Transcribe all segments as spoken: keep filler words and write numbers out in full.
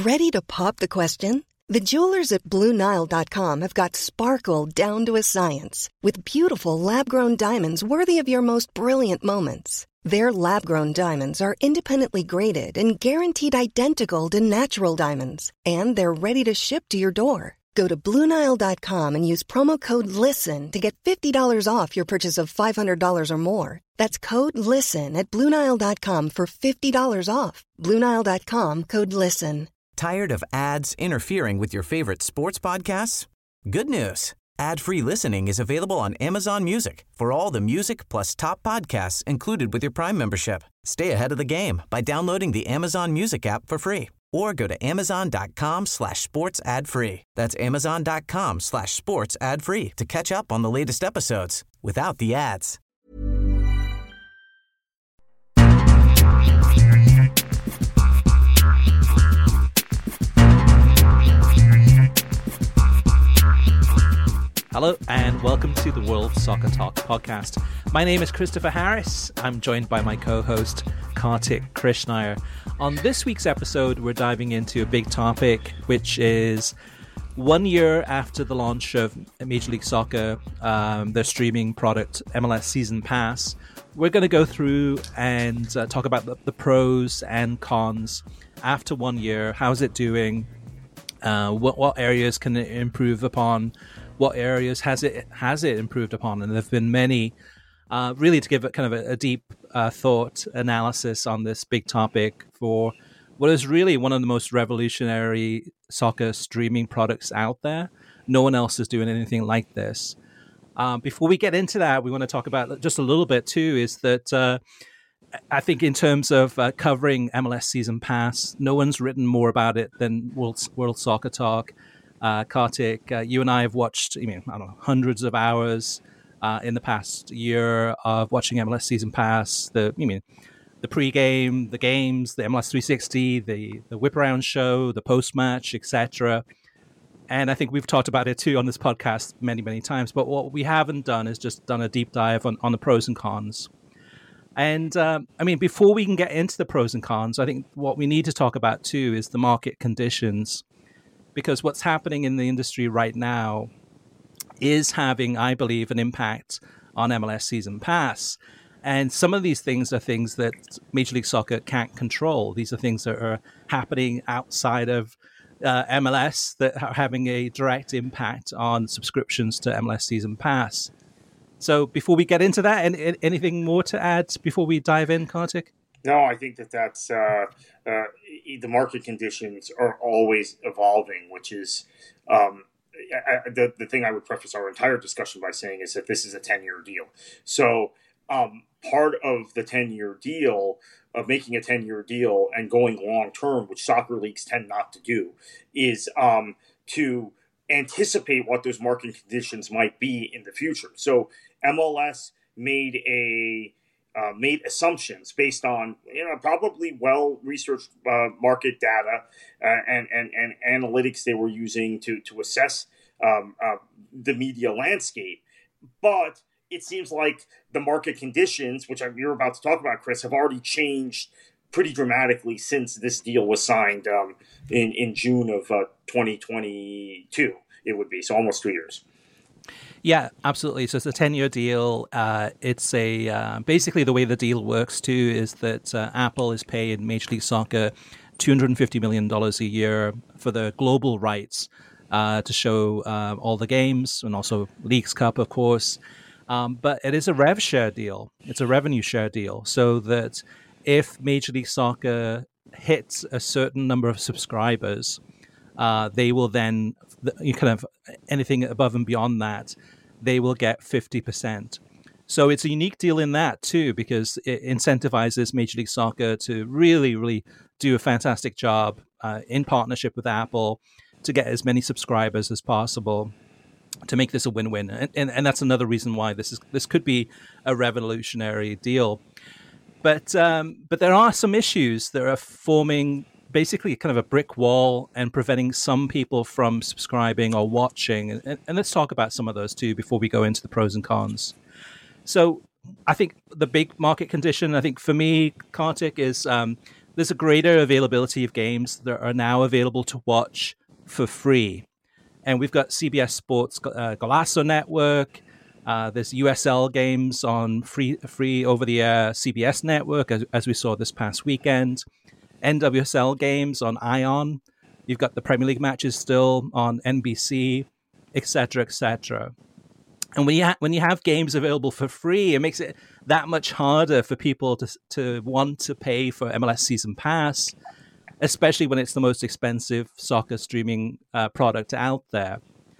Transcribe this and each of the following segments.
Ready to pop the question? The jewelers at Blue Nile dot com have got sparkle down to a science with beautiful lab-grown diamonds worthy of your most brilliant moments. Their lab-grown diamonds are independently graded and guaranteed identical to natural diamonds, and they're ready to ship to your door. Go to Blue Nile dot com and use promo code LISTEN to get fifty dollars off your purchase of five hundred dollars or more. That's code LISTEN at Blue Nile dot com for fifty dollars off. Blue Nile dot com, code LISTEN. Tired of ads interfering with your favorite sports podcasts? Good news. Ad-free listening is available on Amazon Music for all the music plus top podcasts included with your Prime membership. Stay ahead of the game by downloading the Amazon Music app for free or go to amazon.com slash sports ad free. That's amazon.com slash sports ad free to catch up on the latest episodes without the ads. Hello and welcome to the World Soccer Talk podcast. My name is Christopher Harris. I'm joined by my co-host Kartik Krishnaiyer. On this week's episode, we're diving into a big topic, which is one year after the launch of Major League Soccer, um, their streaming product, M L S Season Pass. We're going to go through and uh, talk about the, the pros and cons after one year. How's it doing? Uh, what, what areas can it improve upon? What areas has it has it improved upon? And there have been many, uh, really to give it kind of a, a deep uh, thought analysis on this big topic for what is really one of the most revolutionary soccer streaming products out there. No one else is doing anything like this. Um, before we get into that, we want to talk about just a little bit too, is that uh, I think in terms of uh, covering M L S Season Pass, no one's written more about it than World, World Soccer Talk. Uh, Kartik, uh, you and I have watched, I mean, I don't know, hundreds of hours uh, in the past year of watching M L S Season Pass. The, I mean, the pre-game, the games, the M L S three sixty, the the whip around show, the post-match, et cetera. And I think we've talked about it too on this podcast many, many times. But what we haven't done is just done a deep dive on, on the pros and cons. And um, I mean, before we can get into the pros and cons, I think what we need to talk about too is the market conditions. Because what's happening in the industry right now is having, I believe, an impact on M L S Season Pass. And some of these things are things that Major League Soccer can't control. These are things that are happening outside of uh, M L S that are having a direct impact on subscriptions to M L S Season Pass. So before we get into that, any, anything more to add before we dive in, Kartik? No, I think that that's uh, uh, the market conditions are always evolving, which is um, I, the the thing I would preface our entire discussion by saying is that this is a ten-year deal. So um, part of the ten-year deal, of making a ten-year deal and going long-term, which soccer leagues tend not to do, is um, to anticipate what those market conditions might be in the future. So M L S made a Uh, made assumptions based on, you know, probably well-researched uh, market data uh, and, and, and analytics they were using to, to assess um, uh, the media landscape. But it seems like the market conditions, which I'm, you're about to talk about, Chris, have already changed pretty dramatically since this deal was signed um, in, in June of uh, twenty twenty-two, it would be, so almost two years. Yeah, absolutely. So it's a ten-year deal. Uh, it's a uh, basically the way the deal works too is that uh, Apple is paying Major League Soccer two hundred fifty million dollars a year for the global rights uh, to show uh, all the games and also Leagues Cup, of course. Um, but it is a rev share deal. It's a revenue share deal, so that if Major League Soccer hits a certain number of subscribers, uh, they will then you kind of anything above and beyond that, they will get fifty percent. So it's a unique deal in that too, because it incentivizes Major League Soccer to really, really do a fantastic job uh, in partnership with Apple to get as many subscribers as possible to make this a win-win. And, and, and that's another reason why this is this could be a revolutionary deal. But um, but there are some issues that are forming basically kind of a brick wall and preventing some people from subscribing or watching. And, and let's talk about some of those too before we go into the pros and cons. So I think the big market condition, I think for me, Kartik, is um, there's a greater availability of games that are now available to watch for free. And we've got C B S Sports uh, Golazo Network. Uh, there's U S L games on free free over-the-air C B S Network, as, as we saw this past weekend. N W S L games on ION. You've got the Premier League matches still on N B C, et cetera, et cetera. And when you ha- when you have games available for free, it makes it that much harder for people to to want to pay for M L S Season Pass, especially when it's the most expensive soccer streaming uh, product out there.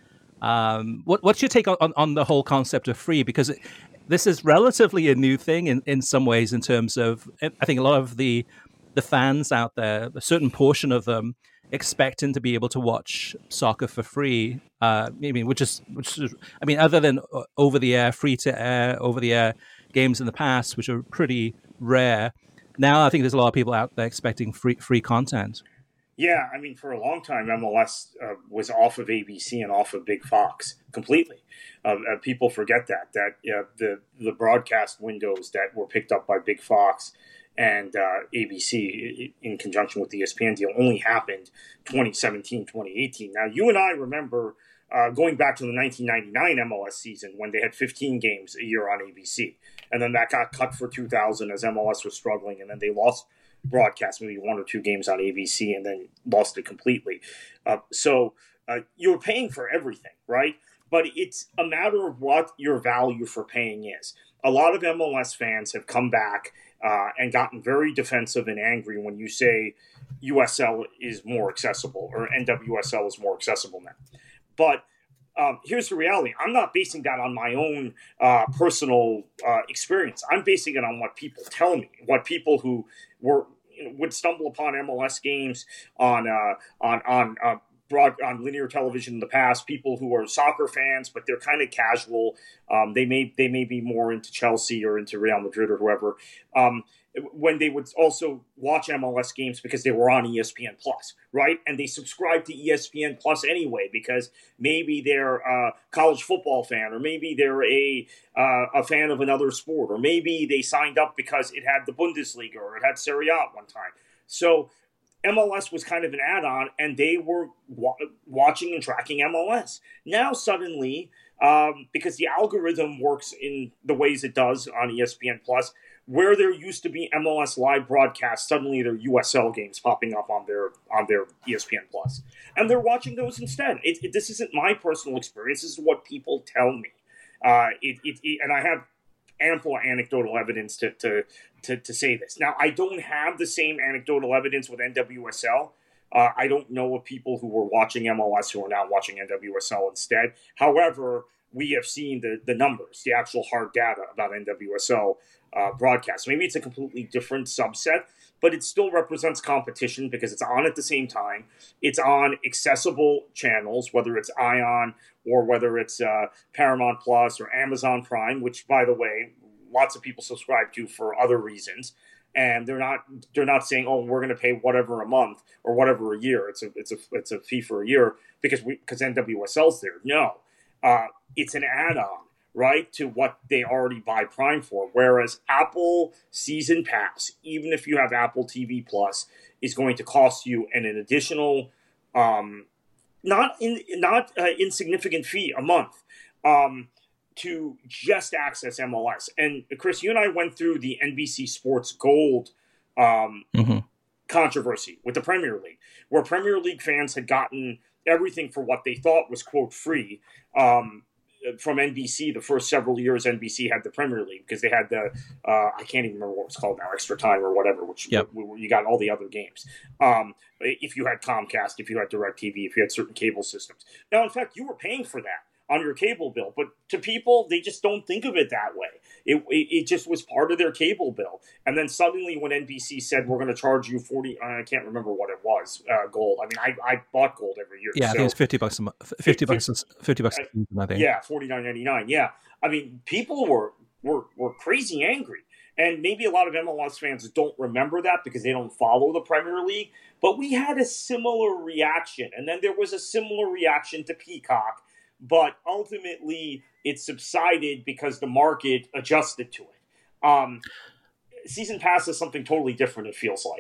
Um, what, what's your take on, on, on the whole concept of free? Because it, this is relatively a new thing in, in some ways in terms of, I think a lot of the the fans out there, a certain portion of them, expecting to be able to watch soccer for free. Uh, I mean, which is, which is, I mean, other than over the air, free to air, over the air games in the past, which are pretty rare. Now, I think there's a lot of people out there expecting free free content. Yeah, I mean, for a long time, M L S uh, was off of A B C and off of Big Fox completely. Uh, uh, people forget that that uh, the the broadcast windows that were picked up by Big Fox and uh, A B C in conjunction with the E S P N deal only happened twenty seventeen, twenty eighteen. Now, you and I remember uh, going back to the nineteen ninety-nine M L S season when they had fifteen games a year on A B C. And then that got cut for two thousand as M L S was struggling, and then they lost broadcast maybe one or two games on A B C and then lost it completely. Uh, so uh, you're paying for everything, right? But it's a matter of what your value for paying is. A lot of M L S fans have come back uh, and gotten very defensive and angry when you say U S L is more accessible or N W S L is more accessible now. But um, here's the reality. I'm not basing that on my own uh, personal uh, experience. I'm basing it on what people tell me, what people who were you know, would stumble upon M L S games on uh, on on uh, broad on linear television in the past. People who are soccer fans, but they're kind of casual. Um, they may they may be more into Chelsea or into Real Madrid or whoever. Um, when they would also watch M L S games because they were on E S P N Plus, right? And they subscribe to E S P N Plus anyway because maybe they're a college football fan, or maybe they're a uh, a fan of another sport, or maybe they signed up because it had the Bundesliga or it had Serie A at one time. So M L S was kind of an add-on, and they were wa- watching and tracking M L S. Now suddenly, um, because the algorithm works in the ways it does on E S P N Plus, where there used to be M L S live broadcasts, suddenly there are U S L games popping up on their on their E S P N Plus, and they're watching those instead. It, it, this isn't my personal experience. This is what people tell me, uh, it, it, it, and I have ample anecdotal evidence to, to to to say this. Now, I don't have the same anecdotal evidence with N W S L. Uh, I don't know of people who were watching M L S who are now watching N W S L instead. However, we have seen the the numbers, the actual hard data about N W S L uh, broadcasts. Maybe it's a completely different subset, but it still represents competition because it's on at the same time. It's on accessible channels, whether it's ION or whether it's uh, Paramount Plus or Amazon Prime, which, by the way, lots of people subscribe to for other reasons. And they're not they're not saying, oh, we're going to pay whatever a month or whatever a year. It's a it's a it's a fee for a year because we because N W S L's there. No, uh, it's an add-on, right, to what they already buy Prime for. Whereas Apple Season Pass, even if you have Apple T V Plus, is going to cost you an, an additional, um, not in not uh, insignificant fee a month. Um, to just access M L S. And Chris, you and I went through the N B C Sports Gold um, mm-hmm. controversy with the Premier League, where Premier League fans had gotten everything for what they thought was, quote, free um, from N B C. The first several years N B C had the Premier League because they had the, uh, I can't even remember what it's called now, Extra Time or whatever, which yep. w- you got all the other games. Um, if you had Comcast, if you had DirecTV, if you had certain cable systems. Now, in fact, you were paying for that on your cable bill, but to people, they just don't think of it that way. It, it it just was part of their cable bill, and then suddenly when N B C said we're going to charge you forty, I can't remember what it was, uh, gold. I mean, I, I bought gold every year. Yeah, so, I think it's fifty bucks a month. Fifty bucks, fifty bucks. Uh, I think. Yeah, forty nine ninety nine. Yeah, I mean, people were were were crazy angry, and maybe a lot of M L S fans don't remember that because they don't follow the Premier League. But we had a similar reaction, and then there was a similar reaction to Peacock. But ultimately, it subsided because the market adjusted to it. Um, season pass is something totally different, it feels like.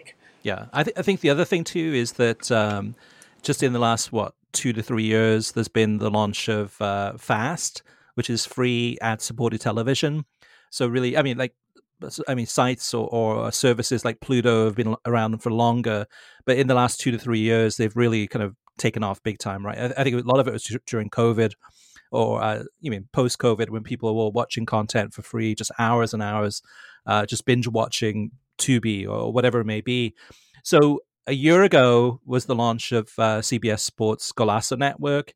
Yeah, I, th- I think the other thing too is that um, just in the last what two to three years, there's been the launch of uh, Fast, which is free ad-supported television. So really, I mean, like, I mean, sites or, or services like Pluto have been around for longer, but in the last two to three years, they've really kind of taken off big time, right? I, I think a lot of it was during COVID, or uh, you mean post-COVID, when people were watching content for free, just hours and hours, uh, just binge watching Tubi or whatever it may be. So a year ago was the launch of uh, C B S Sports Golazo Network,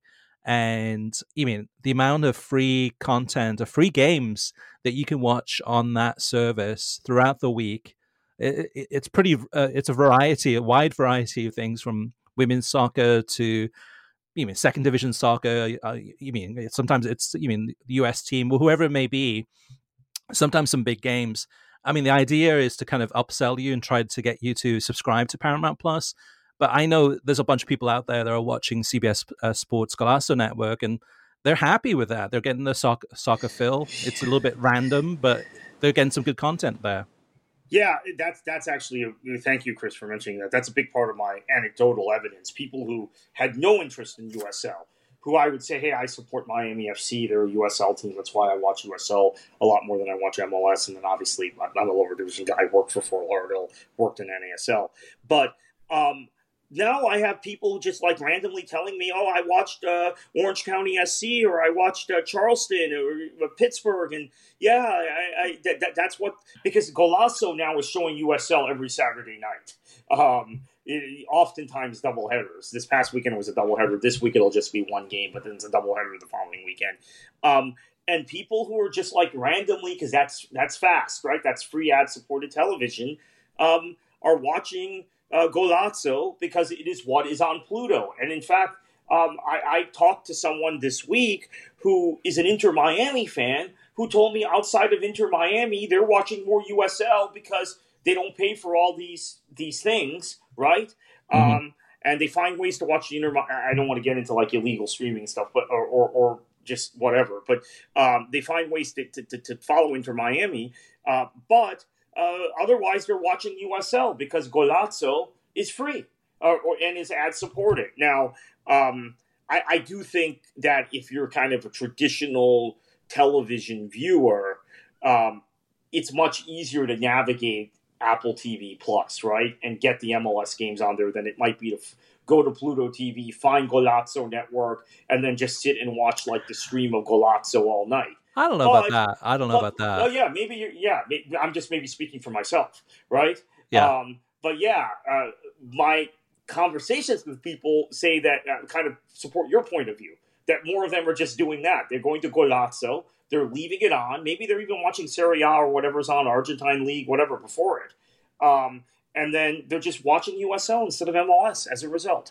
and you mean the amount of free content, of free games that you can watch on that service throughout the week. It, it, it's pretty. Uh, it's a variety, a wide variety of things, from women's soccer to you mean second division soccer. Uh, you mean sometimes it's you mean the U S team, or whoever it may be. Sometimes some big games. I mean, the idea is to kind of upsell you and try to get you to subscribe to Paramount Plus. But I know there's a bunch of people out there that are watching C B S uh, Sports Golazo Network, and they're happy with that. They're getting the soccer, soccer fill. It's a little bit random, but they're getting some good content there. Yeah, that's that's actually a, thank you, Chris, for mentioning that. That's a big part of my anecdotal evidence. People who had no interest in U S L, who I would say, hey, I support Miami F C. They're a U S L team. That's why I watch U S L a lot more than I watch M L S. And then obviously, I'm a lower division guy. I worked for Fort Lauderdale, worked in N A S L. But um, now I have people just like randomly telling me, oh, I watched uh, Orange County S C, or I watched uh, Charleston or uh, Pittsburgh. And yeah, I, I, that, that, that's what, because Golazo now is showing U S L every Saturday night. Um, It, oftentimes double headers. This past weekend it was a double header. This week it'll just be one game, but then it's a double header the following weekend. Um, and people who are just like randomly, because that's that's fast, right? That's free ad supported television. Um, are watching uh, Golazo because it is what is on Pluto. And in fact, um, I, I talked to someone this week who is an Inter Miami fan who told me outside of Inter Miami they're watching more U S L because they don't pay for all these these things, right? Mm-hmm. Um, and they find ways to watch the Inter. I don't want to get into like illegal streaming stuff, but or or, or just whatever. But um, they find ways to, to, to follow Inter Miami. Uh, but uh, otherwise, they're watching U S L because Golazo is free or, or and is ad supported. Now, um, I, I do think that if you're kind of a traditional television viewer, um, it's much easier to navigate Apple T V Plus, right, and get the M L S games on there than it might be to f- go to Pluto T V, find Golazo Network, and then just sit and watch like the stream of Golazo all night. I don't know but, about that. I don't know but, about that. Well, yeah, maybe you're, yeah, maybe, I'm just maybe speaking for myself, right? Yeah. Um, but yeah, uh, my conversations with people say that uh, kind of support your point of view. That more of them are just doing that. They're going to Golazo. They're leaving it on. Maybe they're even watching Serie A or whatever's on, Argentine League, whatever, before it. Um, and then they're just watching U S L instead of M L S as a result.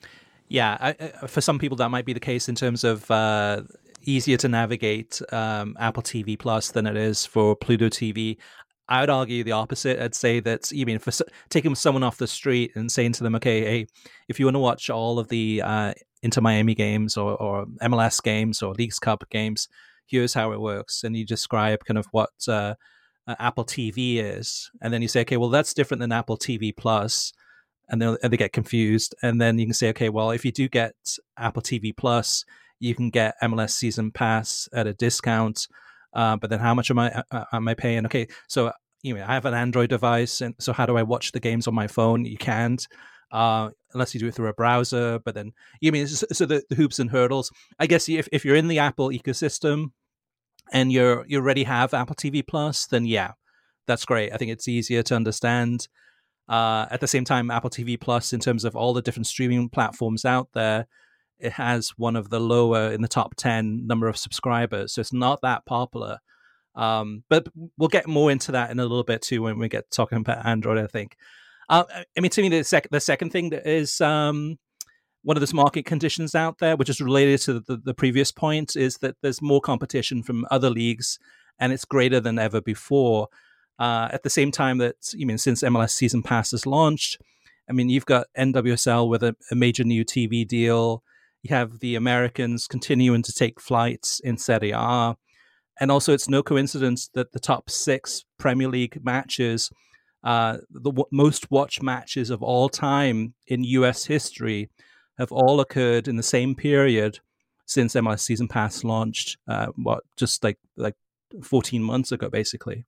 Yeah, I, I, for some people that might be the case in terms of uh, easier to navigate um, Apple T V Plus than it is for Pluto T V. I would argue the opposite. I'd say that, you mean, for taking someone off the street and saying to them, okay, hey, if you want to watch all of the uh, Inter Miami games or, or M L S games or Leagues Cup games, here's how it works. And you describe kind of what uh, uh, Apple T V is. And then you say, okay, well, that's different than Apple T V Plus. And, and they get confused. And then you can say, okay, well, if you do get Apple T V Plus, you can get M L S Season Pass at a discount. Uh, but then how much am I uh, am I paying? Okay, so you know, I have an Android device, and so how do I watch the games on my phone? You can't, uh, unless you do it through a browser. But then, you mean, so the, the hoops and hurdles. I guess if, if you're in the Apple ecosystem and you're you already have Apple T V Plus, then yeah, that's great. I think it's easier to understand. Uh, at the same time, Apple T V Plus, in terms of all the different streaming platforms out there, it has one of the lower in the top ten number of subscribers. So it's not that popular. Um, but we'll get more into that in a little bit too when we get talking about Android, I think. Uh, I mean, to me, the, sec- the second thing that is um, one of those market conditions out there, which is related to the, the previous point, is that there's more competition from other leagues, and it's greater than ever before. Uh, at the same time that, you mean, since M L S Season Pass has launched, I mean, you've got N W S L with a, a major new T V deal. You have the Americans continuing to take flights in Serie A. And also, it's no coincidence that the top six Premier League matches uh, the w- most watched matches of all time in U S history have all occurred in the same period since M L S Season Pass launched. Uh, what just like like fourteen months ago, basically.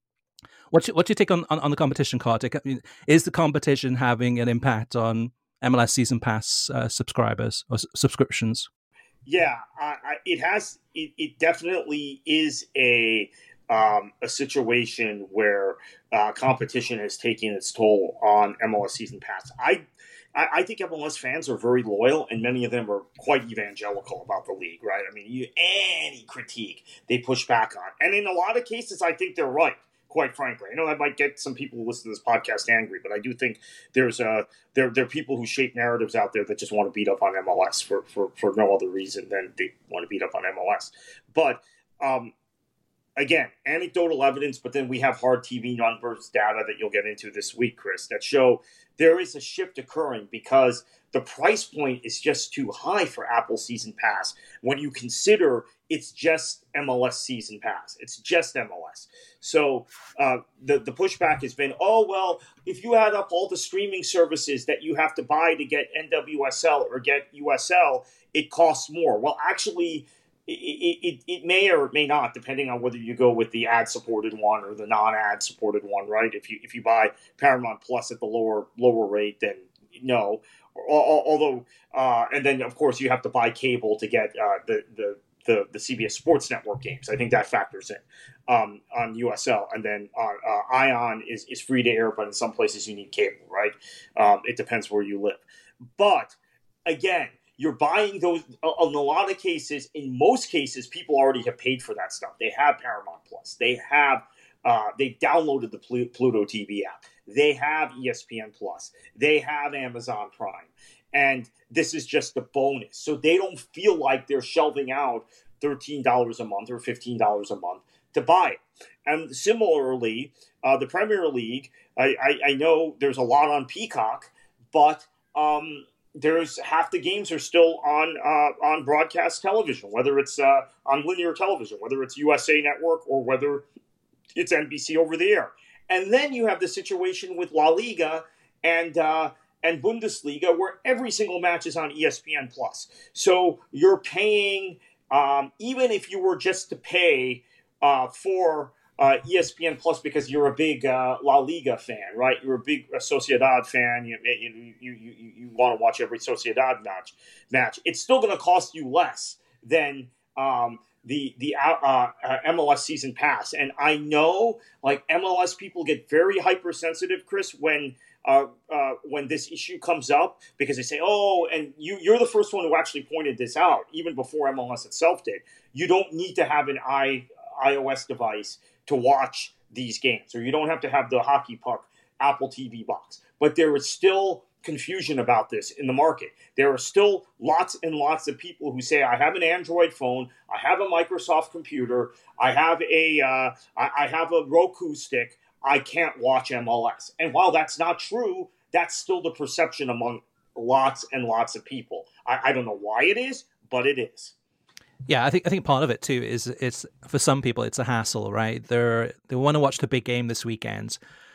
What's your, what's your take on, on, on the competition, Kartik? I mean, is the competition having an impact on M L S Season Pass uh, subscribers or s- subscriptions? Yeah, I, I, it has. It, it definitely is a um, a situation where uh, competition is taking its toll on M L S Season Pass. I, I I think M L S fans are very loyal, and many of them are quite evangelical about the league. Right? I mean, you, any critique they push back on, and in a lot of cases, I think they're right. Quite frankly, I know I might get some people who listen to this podcast angry, but I do think there's a there there are people who shape narratives out there that just want to beat up on M L S for for, for no other reason than they want to beat up on M L S. But um, again, anecdotal evidence, but then we have hard T V numbers data that you'll get into this week, Chris, that show there is a shift occurring because the price point is just too high for Apple Season Pass when you consider it's just M L S Season Pass. It's just M L S. So uh, the, the pushback has been, oh, well, if you add up all the streaming services that you have to buy to get N W S L or get U S L, it costs more. Well, actually, it, it, it may or it may not, depending on whether you go with the ad-supported one or the non-ad supported one, right? If you if you buy Paramount Plus at the lower lower rate, then no. Although, uh, and then of course you have to buy cable to get uh, the the the the C B S Sports Network games. I think that factors in um, on U S L, and then uh, uh, Ion is is free to air, but in some places you need cable, right? Um, it depends where you live. But again, you're buying those in a lot of cases. In most cases, people already have paid for that stuff. They have Paramount Plus. They have uh, they downloaded the Pluto T V app. They have E S P N Plus. They have Amazon Prime. And this is just a bonus. So they don't feel like they're shelving out thirteen dollars a month or fifteen dollars a month to buy it. And similarly, uh, the Premier League, I, I, I know there's a lot on Peacock, but um, there's half the games are still on uh, on broadcast television, whether it's uh, on linear television, whether it's U S A Network or whether it's N B C over the air. And then you have the situation with La Liga and uh, and Bundesliga, where every single match is on E S P N Plus. So you're paying, um, even if you were just to pay uh, for uh, E S P N Plus because you're a big uh, La Liga fan, right? You're a big uh, Sociedad fan. You you you you, you want to watch every Sociedad match. Match. It's still going to cost you less than um, the the uh, uh, M L S Season Pass. And I know, like, M L S people get very hypersensitive, Chris, when uh, uh, when this issue comes up, because they say, oh, and you, you're the first one who actually pointed this out, even before M L S itself did. You don't need to have an i iOS device to watch these games, or you don't have to have the Hockey Puck Apple T V box. But there is still confusion about this in the market. There are still lots and lots of people who say, I have an Android phone, I have a Microsoft computer, I have a uh, I, I have a Roku stick, I can't watch M L S. And while that's not true, that's still the perception among lots and lots of people. I, I don't know why it is, but it is. Yeah, I think I think part of it too is it's for some people it's a hassle, right? They're they want to watch the big game this weekend,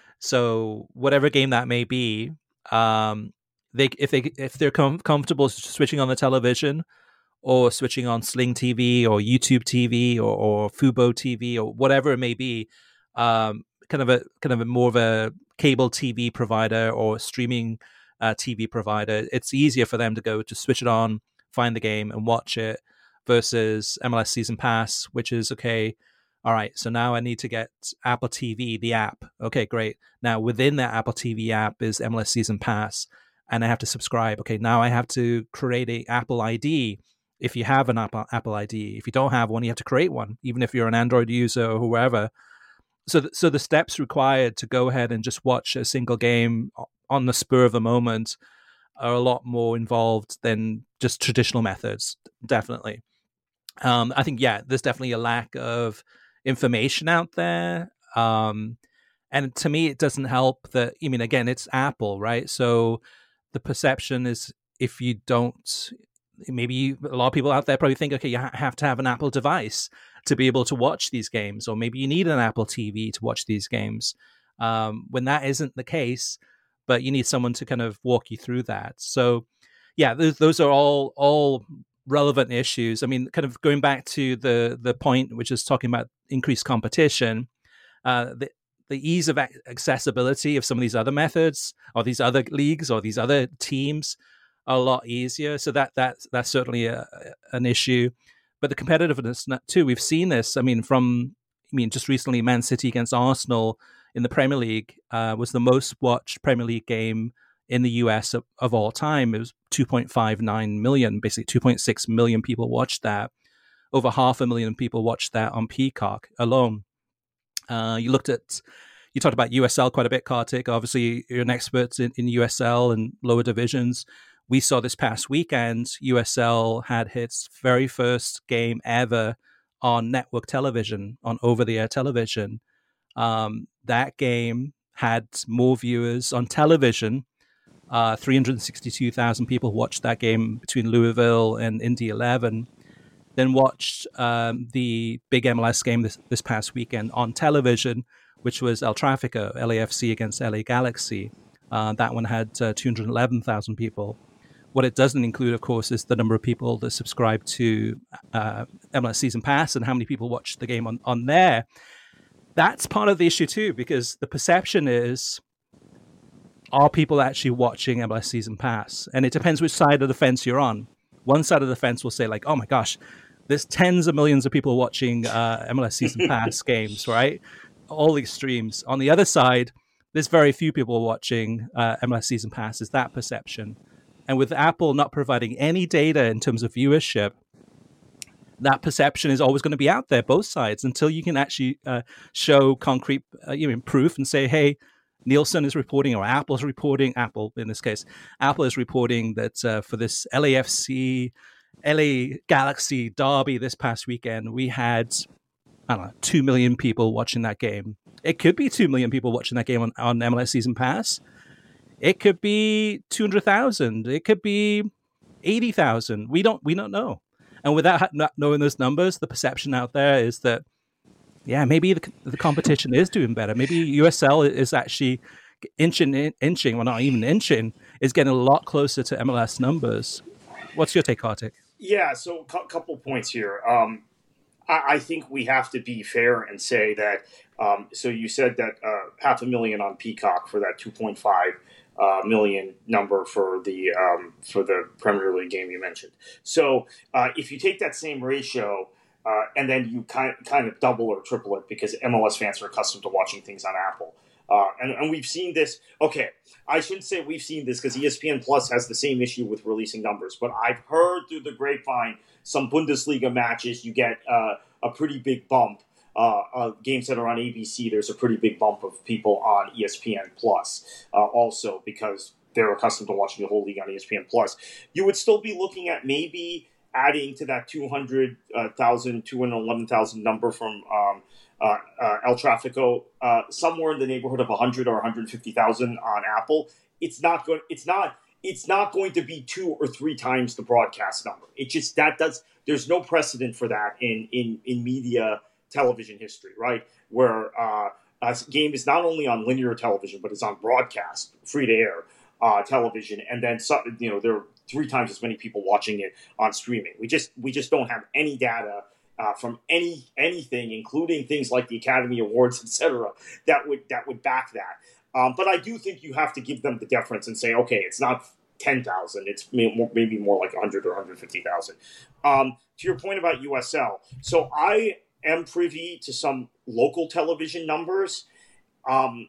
so whatever game that may be, um, they if they if they're com- comfortable switching on the television or switching on Sling T V or YouTube T V or, or Fubo T V or whatever it may be, um, kind of a kind of a more of a cable T V provider or streaming uh, T V provider, it's easier for them to go to switch it on, find the game, and watch it. Versus M L S Season Pass, which is, okay, all right, so now I need to get Apple T V, the app. Okay, great. Now within that Apple T V app is M L S Season Pass, and I have to subscribe. Okay, now I have to create a Apple I D if you have an Apple, Apple I D. If you don't have one, you have to create one, even if you're an Android user or whoever. So, th- so the steps required to go ahead and just watch a single game on the spur of the moment are a lot more involved than just traditional methods, definitely. Um, I think, yeah, there's definitely a lack of information out there. Um, and to me, it doesn't help that, I mean, again, it's Apple, right? So the perception is if you don't, maybe you, a lot of people out there probably think, okay, you ha- have to have an Apple device to be able to watch these games, or maybe you need an Apple T V to watch these games. Um, when that isn't the case, but you need someone to kind of walk you through that. So, yeah, those, those are all all relevant issues. I mean, kind of going back to the the point, which is talking about increased competition, uh, the the ease of accessibility of some of these other methods, or these other leagues, or these other teams, are a lot easier. So that that that's certainly a, an issue. But the competitiveness too, we've seen this. I mean, from I mean, just recently, Man City against Arsenal in the Premier League uh, was the most watched Premier League game in the U S of, of all time. It was two point five nine million, basically two point six million people watched that. Over half a million people watched that on Peacock alone. Uh, you looked at, you talked about U S L quite a bit, Kartik. Obviously, you're an expert in, in U S L and lower divisions. We saw this past weekend, U S L had its very first game ever on network television, on over-the-air television. Um, that game had more viewers on television. Uh, three hundred sixty-two thousand people watched that game between Louisville and Indy eleven. Then watched um, the big M L S game this, this past weekend on television, which was El Tráfico, L A F C against L A Galaxy. Uh, that one had uh, two hundred eleven thousand people. What it doesn't include, of course, is the number of people that subscribe to uh, M L S Season Pass and how many people watch the game on, on there. That's part of the issue too, because the perception is, are people actually watching M L S Season Pass? And it depends which side of the fence you're on. One side of the fence will say like, oh my gosh, there's tens of millions of people watching uh, M L S Season Pass games, right? All these streams. On the other side, there's very few people watching uh, M L S Season Pass. Is that perception? And with Apple not providing any data in terms of viewership, that perception is always going to be out there, both sides, until you can actually uh, show concrete uh, you know, proof and say, hey, Nielsen is reporting, or Apple's reporting, Apple in this case, Apple is reporting that uh, for this L A F C, L A Galaxy derby this past weekend, we had, I don't know, two million people watching that game. It could be two million people watching that game on, on M L S Season Pass. It could be two hundred thousand. It could be eighty thousand. We don't we don't know. And without not knowing those numbers, the perception out there is that, yeah, maybe the, the competition is doing better. Maybe U S L is actually inching, inching, well, not even inching, is getting a lot closer to M L S numbers. What's your take, Kartik? Yeah, so a cu- couple points here. Um, I, I think we have to be fair and say that, um, so you said that uh, half a million on Peacock for that two point five Uh, million number for the um, for the Premier League game you mentioned. So uh, if you take that same ratio uh, and then you kind kind of double or triple it, because M L S fans are accustomed to watching things on Apple, uh, and, and we've seen this. Okay, I shouldn't say we've seen this because E S P N Plus has the same issue with releasing numbers, but I've heard through the grapevine some Bundesliga matches you get uh, a pretty big bump. Uh, uh, games that are on A B C, there's a pretty big bump of people on E S P N Plus uh, also, because they're accustomed to watching the whole league on E S P N Plus. You would still be looking at maybe adding to that two hundred thousand, two hundred eleven thousand number from um, uh, uh, El Tráfico, uh, somewhere in the neighborhood of one hundred or one hundred fifty thousand on Apple. It's not going. It's not. It's not going to be two or three times the broadcast number. It just that does. There's no precedent for that in in in media. Television history, right? Where uh, a game is not only on linear television, but it's on broadcast, free-to-air uh, television, and then you know there are three times as many people watching it on streaming. We just we just don't have any data uh, from any anything, including things like the Academy Awards, et cetera, that would that would back that. Um, but I do think you have to give them the deference and say, okay, it's not ten thousand, it's maybe more like one hundred or one hundred fifty thousand. Um, to your point about U S L, so I. am privy to some local television numbers, um,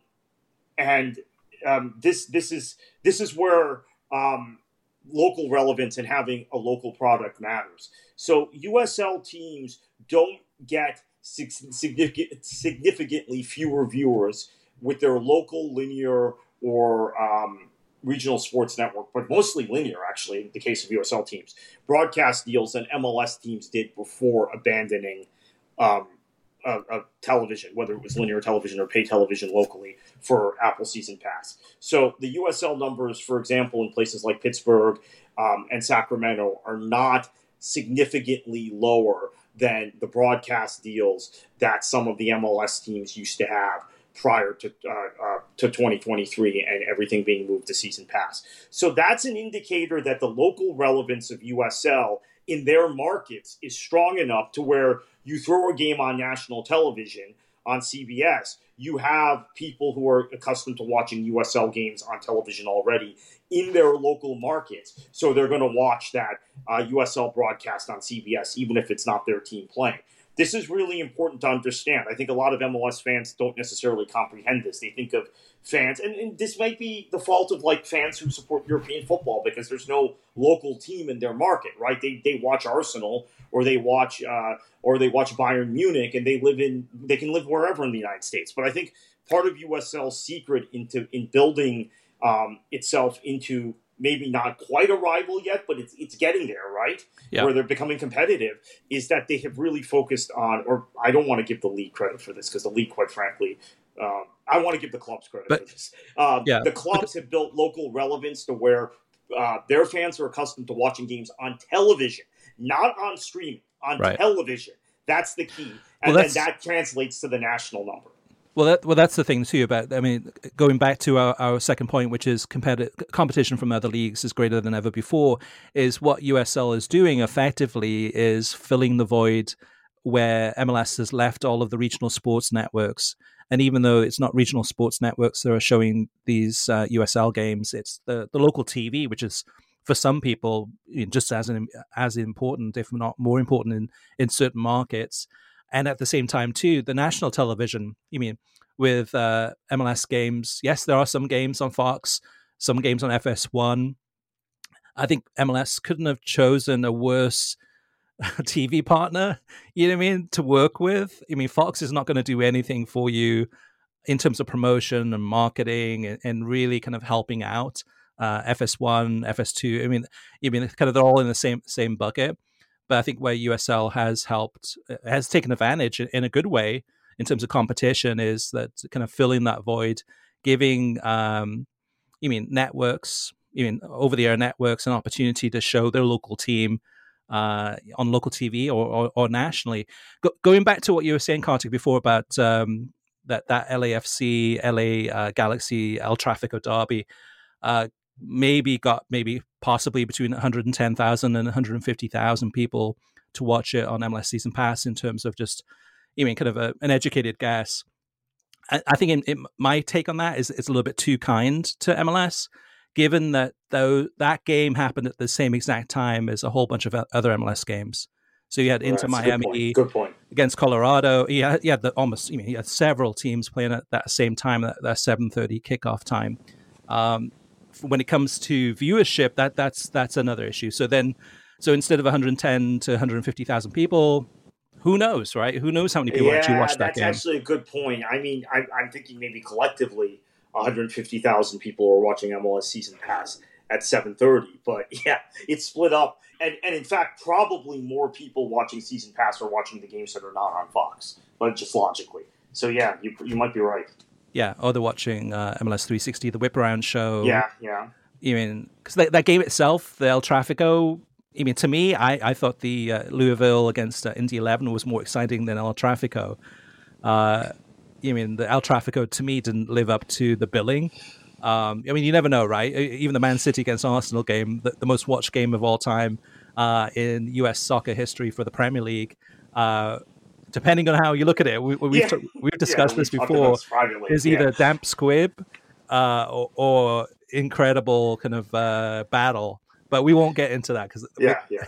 and um, this this is this is where um, local relevance and having a local product matters. So U S L teams don't get significant, significantly fewer viewers with their local linear or um, regional sports network, but mostly linear, actually, in the case of U S L teams. Broadcast deals and M L S teams did before abandoning Um, of, of television, whether it was linear television or pay television locally for Apple Season Pass. So the U S L numbers, for example, in places like Pittsburgh um, and Sacramento are not significantly lower than the broadcast deals that some of the M L S teams used to have prior to uh, uh, to twenty twenty-three and everything being moved to season pass. So that's an indicator that the local relevance of U S L in their markets is strong enough to where you throw a game on national television on C B S, you have people who are accustomed to watching U S L games on television already in their local markets. So they're going to watch that uh, U S L broadcast on C B S, even if it's not their team playing. This is really important to understand. I think a lot of M L S fans don't necessarily comprehend this. They think of fans, and, and this might be the fault of like fans who support European football because there's no local team in their market, right? They they watch Arsenal or they watch uh, or they watch Bayern Munich, and they live in they can live wherever in the United States. But I think part of U S L's secret into in building um, itself into maybe not quite a rival yet, but it's it's getting there, right? Yeah. Where they're becoming competitive, is that they have really focused on, or I don't want to give the league credit for this because the league, quite frankly, um, I want to give the clubs credit but, for this. Um, yeah. The clubs have built local relevance to where uh, their fans are accustomed to watching games on television, not on streaming, on right. television. That's the key. And well, then that translates to the national number. Well, that, well, that's the thing too about. I mean, going back to our, our second point, which is competi- competition from other leagues is greater than ever before. Is what U S L is doing effectively is filling the void where M L S has left all of the regional sports networks. And even though it's not regional sports networks that are showing these uh, U S L games, it's the, the local T V, which is for some people just as an, as important, if not more important, in in certain markets. And at the same time, too, the national television, you mean, with uh, M L S games, yes, there are some games on Fox, some games on F S one. I think M L S couldn't have chosen a worse T V partner, you know what I mean, to work with. I mean, Fox is not going to do anything for you in terms of promotion and marketing and, and really kind of helping out uh, F S one, F S two. I mean, I mean, kind of they're all in the same same bucket. But I think where U S L has helped, has taken advantage in a good way in terms of competition is that kind of filling that void, giving, um, you mean, networks, you mean, over-the-air networks an opportunity to show their local team uh, on local T V or, or, or nationally. Go, going back to what you were saying, Kartik, before about um, that, that L A F C, L A uh, Galaxy, El Tráfico derby, uh, maybe got maybe possibly between one hundred ten thousand and one hundred fifty thousand people to watch it on M L S Season Pass in terms of just, you mean, kind of a, an educated guess. I, I think in, in, my take on that is it's a little bit too kind to M L S, given that though that game happened at the same exact time as a whole bunch of other M L S games. So you had Well, Inter Miami Miami good point. Good point. against Colorado. You had, you had the almost, you mean, you had several teams playing at that same time, that, that seven thirty kickoff time. Um, when it comes to viewership, that that's that's another issue. So then, so instead of one hundred ten to one hundred fifty thousand people, who knows, right? Who knows how many people yeah, actually watch that that's game? actually a good point. I mean, I, I'm thinking maybe collectively one hundred fifty thousand people are watching M L S Season Pass at seven thirty. But yeah, it's split up. And, and in fact, probably more people watching Season Pass are watching the games that are not on Fox, but just logically. So yeah, you you might be right. Yeah, or they're watching uh, M L S three sixty, the Whip Around show. Yeah, yeah. I mean, because that, that game itself, the El Tráfico, I mean, to me, I, I thought the uh, Louisville against uh, Indy eleven was more exciting than El Tráfico. Uh, I mean, the El Tráfico, to me, didn't live up to the billing. Um, I mean, you never know, right? Even the Man City against Arsenal game, the, the most watched game of all time uh, in U S soccer history for the Premier League, uh, depending on how you look at it, we, we've, Yeah. we've discussed Yeah, this we've talked before, about this privately. is Yeah. either damp squib uh, or, or incredible kind of uh, battle. But we won't get into that because Yeah, yeah.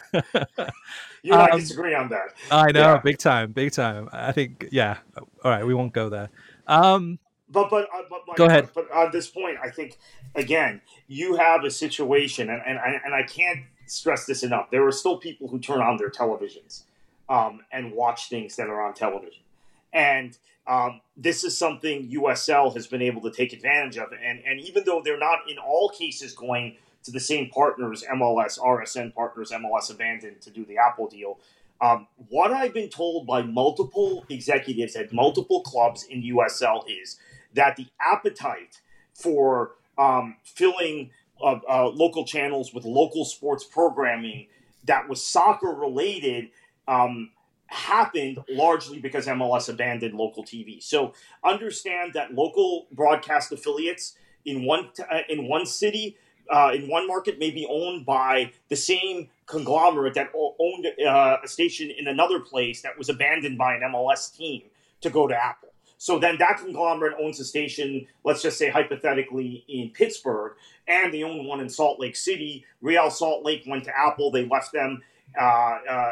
You and I Um, disagree on that. I know, Yeah. big time, big time. I think, yeah. All right, we won't go there. Um, But but, uh, but, but Go ahead. But, on this point, I think again, you have a situation, and and, I- and I can't stress this enough. There are still people who turn on their televisions um, and watch things that are on television, and um, this is something U S L has been able to take advantage of. And and even though they're not in all cases going to the same partners, M L S, R S N partners, M L S abandoned to do the Apple deal. Um, what I've been told by multiple executives at multiple clubs in U S L is that the appetite for um, filling uh, uh, local channels with local sports programming that was soccer related um, happened largely because M L S abandoned local T V. So understand that local broadcast affiliates in one uh, in one city, uh, in one market, may be owned by the same conglomerate that owned uh, a station in another place that was abandoned by an M L S team to go to Apple. So then that conglomerate owns a station, let's just say hypothetically in Pittsburgh, and they own one in Salt Lake City. Real Salt Lake went to Apple. They left them uh, uh,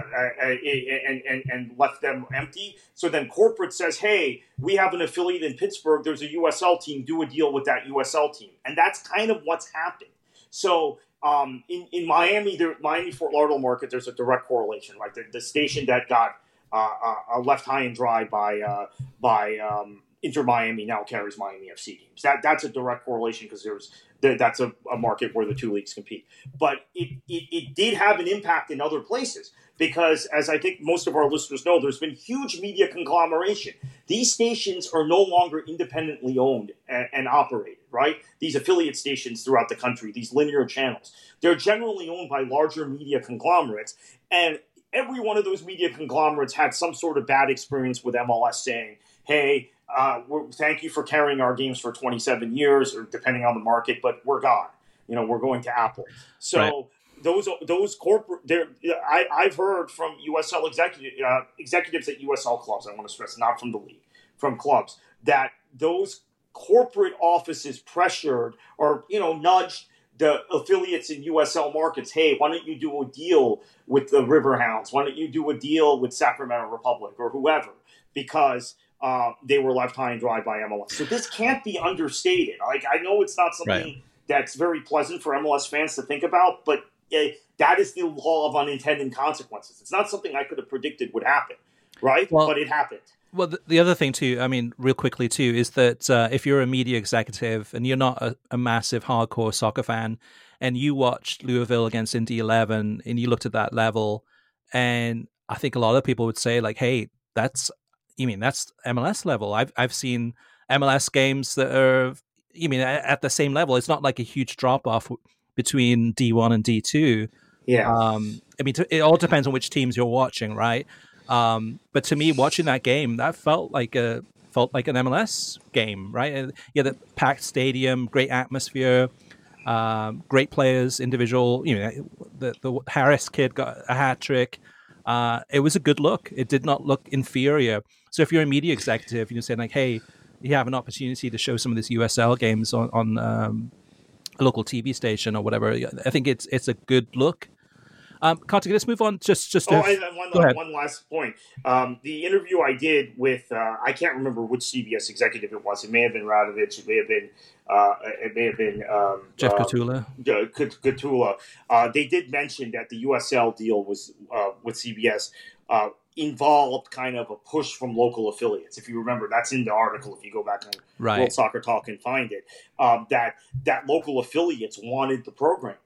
and, and, and left them empty. So then corporate says, hey, we have an affiliate in Pittsburgh. There's a U S L team. Do a deal with that U S L team. And that's kind of what's happened. So um, in, in Miami, the Miami-Fort Lauderdale market, there's a direct correlation. Like the, the station that got Uh, uh, left high and dry by uh, by um, Inter Miami now carries Miami F C games. That that's a direct correlation because there's that's a, a market where the two leagues compete. But it, it it did have an impact in other places because, as I think most of our listeners know, there's been huge media conglomeration. These stations are no longer independently owned and, and operated. Right? These affiliate stations throughout the country, these linear channels, they're generally owned by larger media conglomerates, and every one of those media conglomerates had some sort of bad experience with M L S saying, hey, uh, we're, thank you for carrying our games for twenty-seven years, or depending on the market, but we're gone. You know, we're going to Apple. So right. those those corporate, I, I've heard from U S L executive, uh, executives at U S L clubs, I want to stress, not from the league, from clubs, that those corporate offices pressured or, you know, nudged the affiliates in U S L markets, hey, why don't you do a deal with the Riverhounds? Why don't you do a deal with Sacramento Republic or whoever? Because uh, they were left high and dry by M L S. So this can't be understated. Like, I know it's not something right. that's very pleasant for M L S fans to think about, but uh, that is the law of unintended consequences. It's not something I could have predicted would happen, right? Well, but it happened. Well, the, the other thing too, I mean, real quickly too, is that uh, if you're a media executive and you're not a, a massive hardcore soccer fan, and you watched Louisville against Indy eleven, and you looked at that level, and I think a lot of people would say like, "Hey, that's, you mean that's M L S level?" I've I've seen M L S games that are, you mean at the same level. It's not like a huge drop off between D one and D two. Yeah. Um, I mean, it all depends on which teams you're watching, right? Um, but to me, watching that game, that felt like a felt like an M L S game, right? Yeah, the packed stadium, great atmosphere, um, great players, individual. You know, the the Harris kid got a hat trick. Uh, it was a good look. It did not look inferior. So if you're a media executive, you're saying like, hey, you have an opportunity to show some of these U S L games on on um, a local T V station or whatever. I think it's it's a good look. Um, Kartik, let's move on. Just, just. Oh, and one, one last point. Um, the interview I did with, uh, I can't remember which C B S executive it was. It may have been Radovich. It may have been, uh, it may have been um, Jeff um, Cotula. Cotula. Uh, they did mention that the U S L deal was uh, with C B S uh, involved kind of a push from local affiliates. If you remember, that's in the article. If you go back on right. World Soccer Talk and find it, um, that that local affiliates wanted the programming.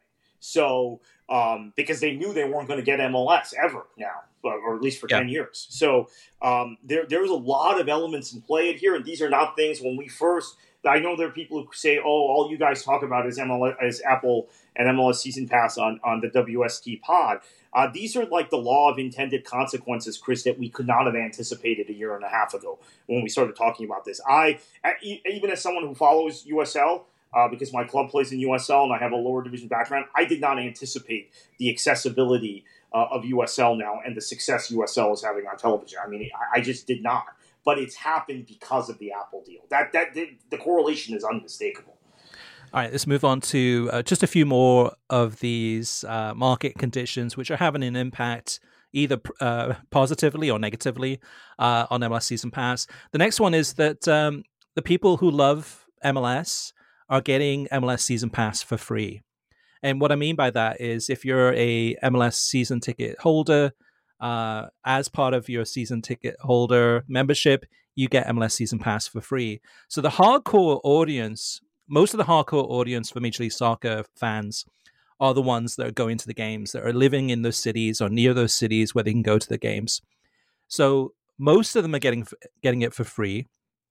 So. Um, because they knew they weren't going to get M L S ever now, or at least for yeah. ten years. So um, there there's a lot of elements in play here, and these are not things when we first. I know there are people who say, "Oh, all you guys talk about is M L S, is Apple and M L S Season Pass on on the W S T pod." Uh, these are like the law of intended consequences, Chris, that we could not have anticipated a year and a half ago when we started talking about this. I even as someone who follows U S L. Uh, because my club plays in U S L and I have a lower division background, I did not anticipate the accessibility uh, of U S L now and the success U S L is having on television. I mean, I, I just did not. But it's happened because of the Apple deal. That that the, the correlation is unmistakable. All right, let's move on to uh, just a few more of these uh, market conditions which are having an impact either uh, positively or negatively uh, on M L S Season Pass. The next one is that um, the people who love M L S are getting M L S Season Pass for free. And what I mean by that is if you're a M L S season ticket holder, uh, as part of your season ticket holder membership, you get M L S Season Pass for free. So the hardcore audience, most of the hardcore audience for Major League Soccer fans are the ones that are going to the games, that are living in those cities or near those cities where they can go to the games. So most of them are getting getting it for free.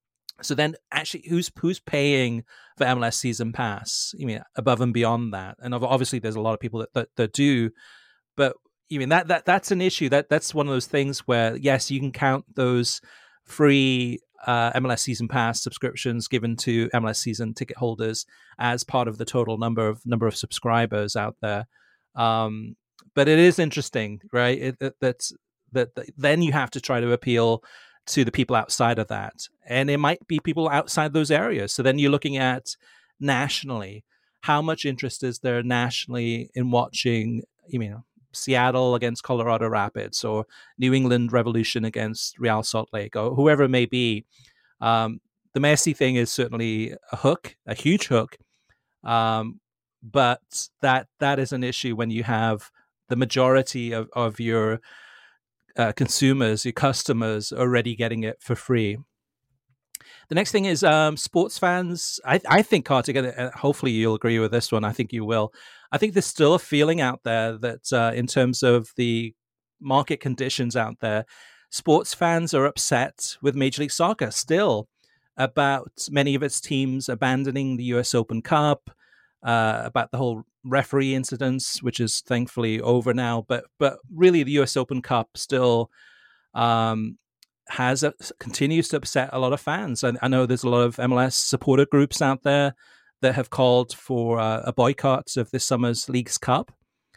So then actually who's who's paying for M L S Season Pass? I mean, above and beyond that. And obviously there's a lot of people that, that, that do, but you mean that that that's an issue. That that's one of those things where yes, you can count those free uh, M L S season pass subscriptions given to M L S season ticket holders as part of the total number of number of subscribers out there. Um, but it is interesting, right? It, it, that's that, that then you have to try to appeal to the people outside of that, and it might be people outside those areas. So then you're looking at nationally, how much interest is there nationally in watching, you know, Seattle against Colorado Rapids or New England Revolution against Real Salt Lake or whoever it may be. Um, the Messi thing is certainly a hook, a huge hook. Um, but that that is an issue when you have the majority of, of your uh, consumers, your customers already getting it for free. The next thing is um, sports fans. I, I think, Kartik, and hopefully you'll agree with this one. I think you will. I think there's still a feeling out there that uh, in terms of the market conditions out there, sports fans are upset with Major League Soccer still about many of its teams abandoning the U S Open Cup, uh, about the whole referee incidents, which is thankfully over now. But but really, the U S Open Cup still um, has a, continues to upset a lot of fans. I, I know there's a lot of M L S supporter groups out there that have called for uh, a boycott of this summer's Leagues Cup.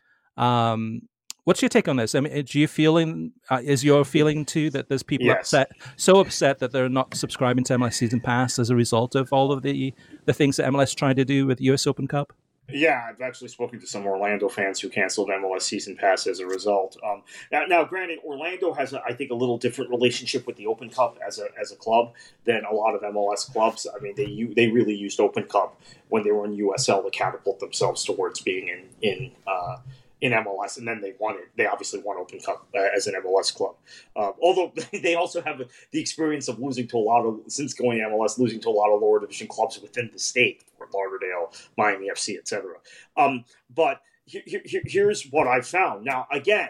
Um, what's your take on this? I mean, do you feeling uh, is your feeling too that there's people yes. upset, so upset that they're not subscribing to M L S Season Pass as a result of all of the the things that M L S tried to do with the U S Open Cup? Yeah, I've actually spoken to some Orlando fans who canceled M L S Season Pass as a result. Um, now, now, granted, Orlando has, a, I think, a little different relationship with the Open Cup as a as a club than a lot of M L S clubs. I mean, they they really used Open Cup when they were in U S L to catapult themselves towards being in in uh, in M L S, and then they won it. They obviously won Open Cup uh, as an M L S club. Um, although they also have the experience of losing to a lot of, since going to M L S, losing to a lot of lower division clubs within the state, Fort Lauderdale, Miami F C, et cetera. Um, but he, he, here's what I found. Now, again,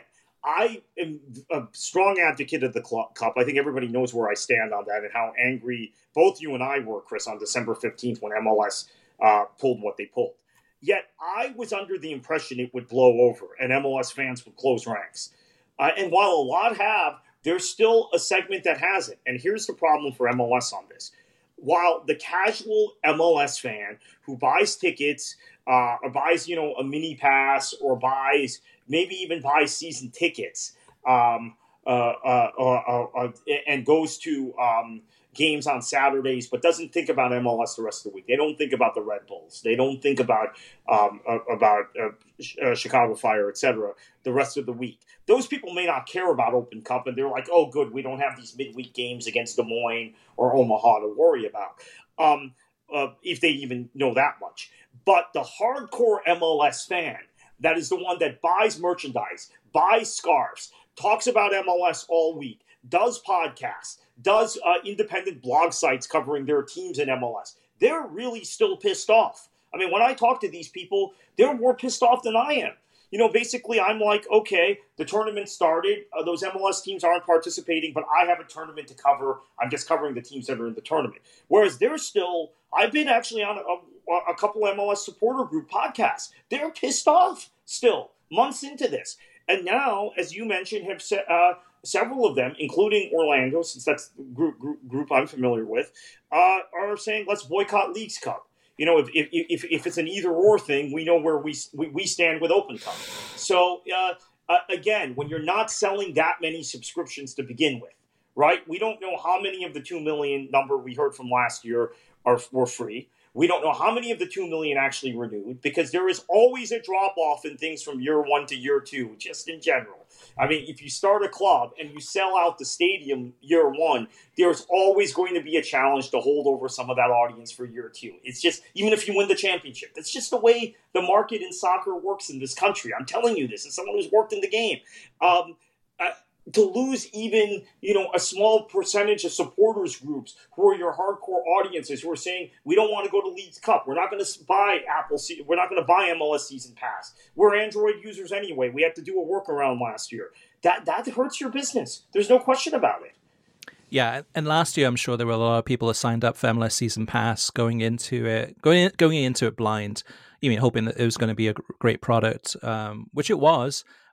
I am a strong advocate of the Cup. I think everybody knows where I stand on that and how angry both you and I were, Chris, on December fifteenth when M L S uh, pulled what they pulled. Yet I was under the impression it would blow over and M L S fans would close ranks. Uh, and while a lot have, there's still a segment that hasn't. And here's the problem for M L S on this. While the casual M L S fan who buys tickets uh, or buys, you know, a mini pass or buys, maybe even buys season tickets um, uh, uh, uh, uh, and goes to um, games on Saturdays, but doesn't think about M L S the rest of the week. They don't think about the Red Bulls. They don't think about um, uh, about uh, uh, Chicago Fire, et cetera, the rest of the week. Those people may not care about Open Cup, and they're like, oh, good, we don't have these midweek games against Des Moines or Omaha to worry about, um, uh, if they even know that much. But the hardcore M L S fan, that is the one that buys merchandise, buys scarves, talks about M L S all week, does podcasts, does uh, independent blog sites covering their teams in M L S. They're really still pissed off. I mean, when I talk to these people, they're more pissed off than I am. You know, basically, I'm like, okay, the tournament started. Uh, those M L S teams aren't participating, but I have a tournament to cover. I'm just covering the teams that are in the tournament. Whereas they're still, I've been actually on a, a, a couple M L S supporter group podcasts. They're pissed off still, months into this. And now, as you mentioned, have said, uh, several of them, including Orlando, since that's the group, group, group I'm familiar with, uh, are saying, let's boycott Leagues Cup. You know, if if if, if it's an either-or thing, we know where we, we, we stand with Open Cup. So, uh, uh, again, when you're not selling that many subscriptions to begin with, right? We don't know how many of the two million number we heard from last year are were free. We don't know how many of the two million actually renewed, because there is always a drop-off in things from year one to year two, just in general. I mean, if you start a club and you sell out the stadium year one, there's always going to be a challenge to hold over some of that audience for year two. It's just, even if you win the championship, that's just the way the market in soccer works in this country. I'm telling you this as someone who's worked in the game. Um, uh, to lose even, you know, a small percentage of supporters groups who are your hardcore audiences who are saying, we don't want to go to Leagues Cup. We're not going to buy Apple. We're not going to buy M L S Season Pass. We're Android users anyway. We had to do a workaround last year. That, that hurts your business. There's no question about it. Yeah, and last year I'm sure there were a lot of people that signed up for M L S Season Pass going into it, going in, going into it blind. You mean hoping that it was going to be a great product, um, which it was.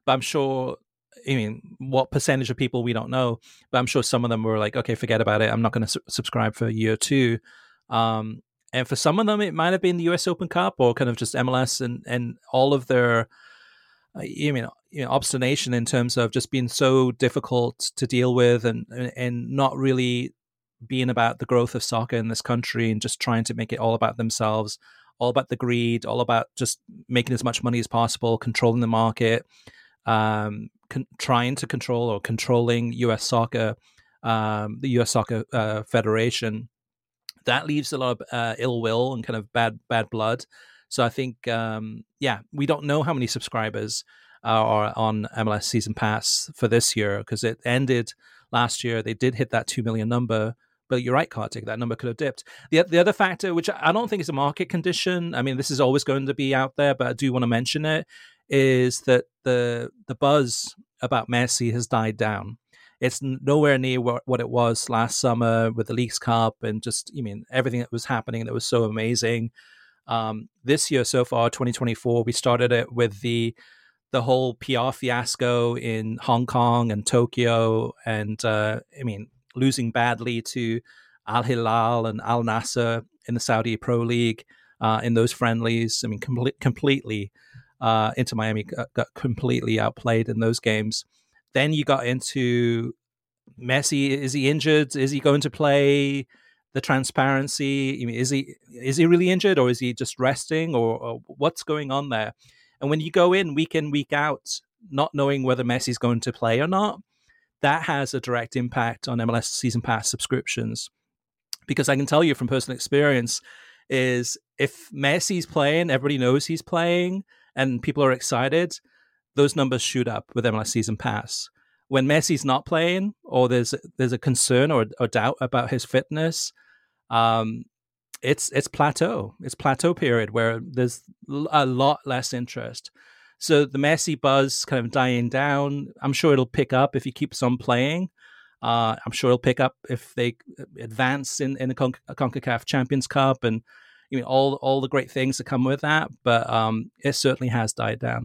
but I'm sure. I mean, what percentage of people we don't know, but I'm sure some of them were like, okay, forget about it. I'm not going to su- subscribe for a year or two. Um, and for some of them, it might have been the U S Open Cup or kind of just M L S and, and all of their, uh, you mean, you know, obstination in terms of just being so difficult to deal with and and not really being about the growth of soccer in this country and just trying to make it all about themselves, all about the greed, all about just making as much money as possible, controlling the market. Um, con- trying to control or controlling U S soccer, um, the U S Soccer uh, Federation, that leaves a lot of uh, ill will and kind of bad bad blood. So I think, um, yeah, we don't know how many subscribers are on M L S Season Pass for this year because it ended last year. They did hit that two million number. But you're right, Kartik, that number could have dipped. The the other factor, which I don't think is a market condition, I mean, this is always going to be out there, but I do want to mention it, is that the the buzz about Messi has died down. It's nowhere near what, what it was last summer with the Leagues Cup and just, you mean, everything that was happening that was so amazing. Um, this year so far, twenty twenty-four, we started it with the the whole P R fiasco in Hong Kong and Tokyo, and uh, I mean, losing badly to Al Hilal and Al Nassr in the Saudi Pro League uh, in those friendlies. I mean, com- completely uh, Inter Miami got, got completely outplayed in those games. Then you got into Messi. Is he injured? Is he going to play? The transparency. I mean, is he is he really injured, or is he just resting, or, or what's going on there? And when you go in week in, week out, not knowing whether Messi's going to play or not, that has a direct impact on M L S Season Pass subscriptions. Because I can tell you from personal experience is if Messi's playing, everybody knows he's playing, and people are excited, those numbers shoot up with M L S Season Pass. When Messi's not playing, or there's there's a concern or, or doubt about his fitness, um, it's it's plateau. It's plateau period where there's a lot less interest. So the Messi buzz kind of dying down. I'm sure it'll pick up if he keeps on playing. Uh, I'm sure it'll pick up if they advance in, in the Con- CONCACAF Champions Cup and you know all all the great things that come with that. But um, it certainly has died down.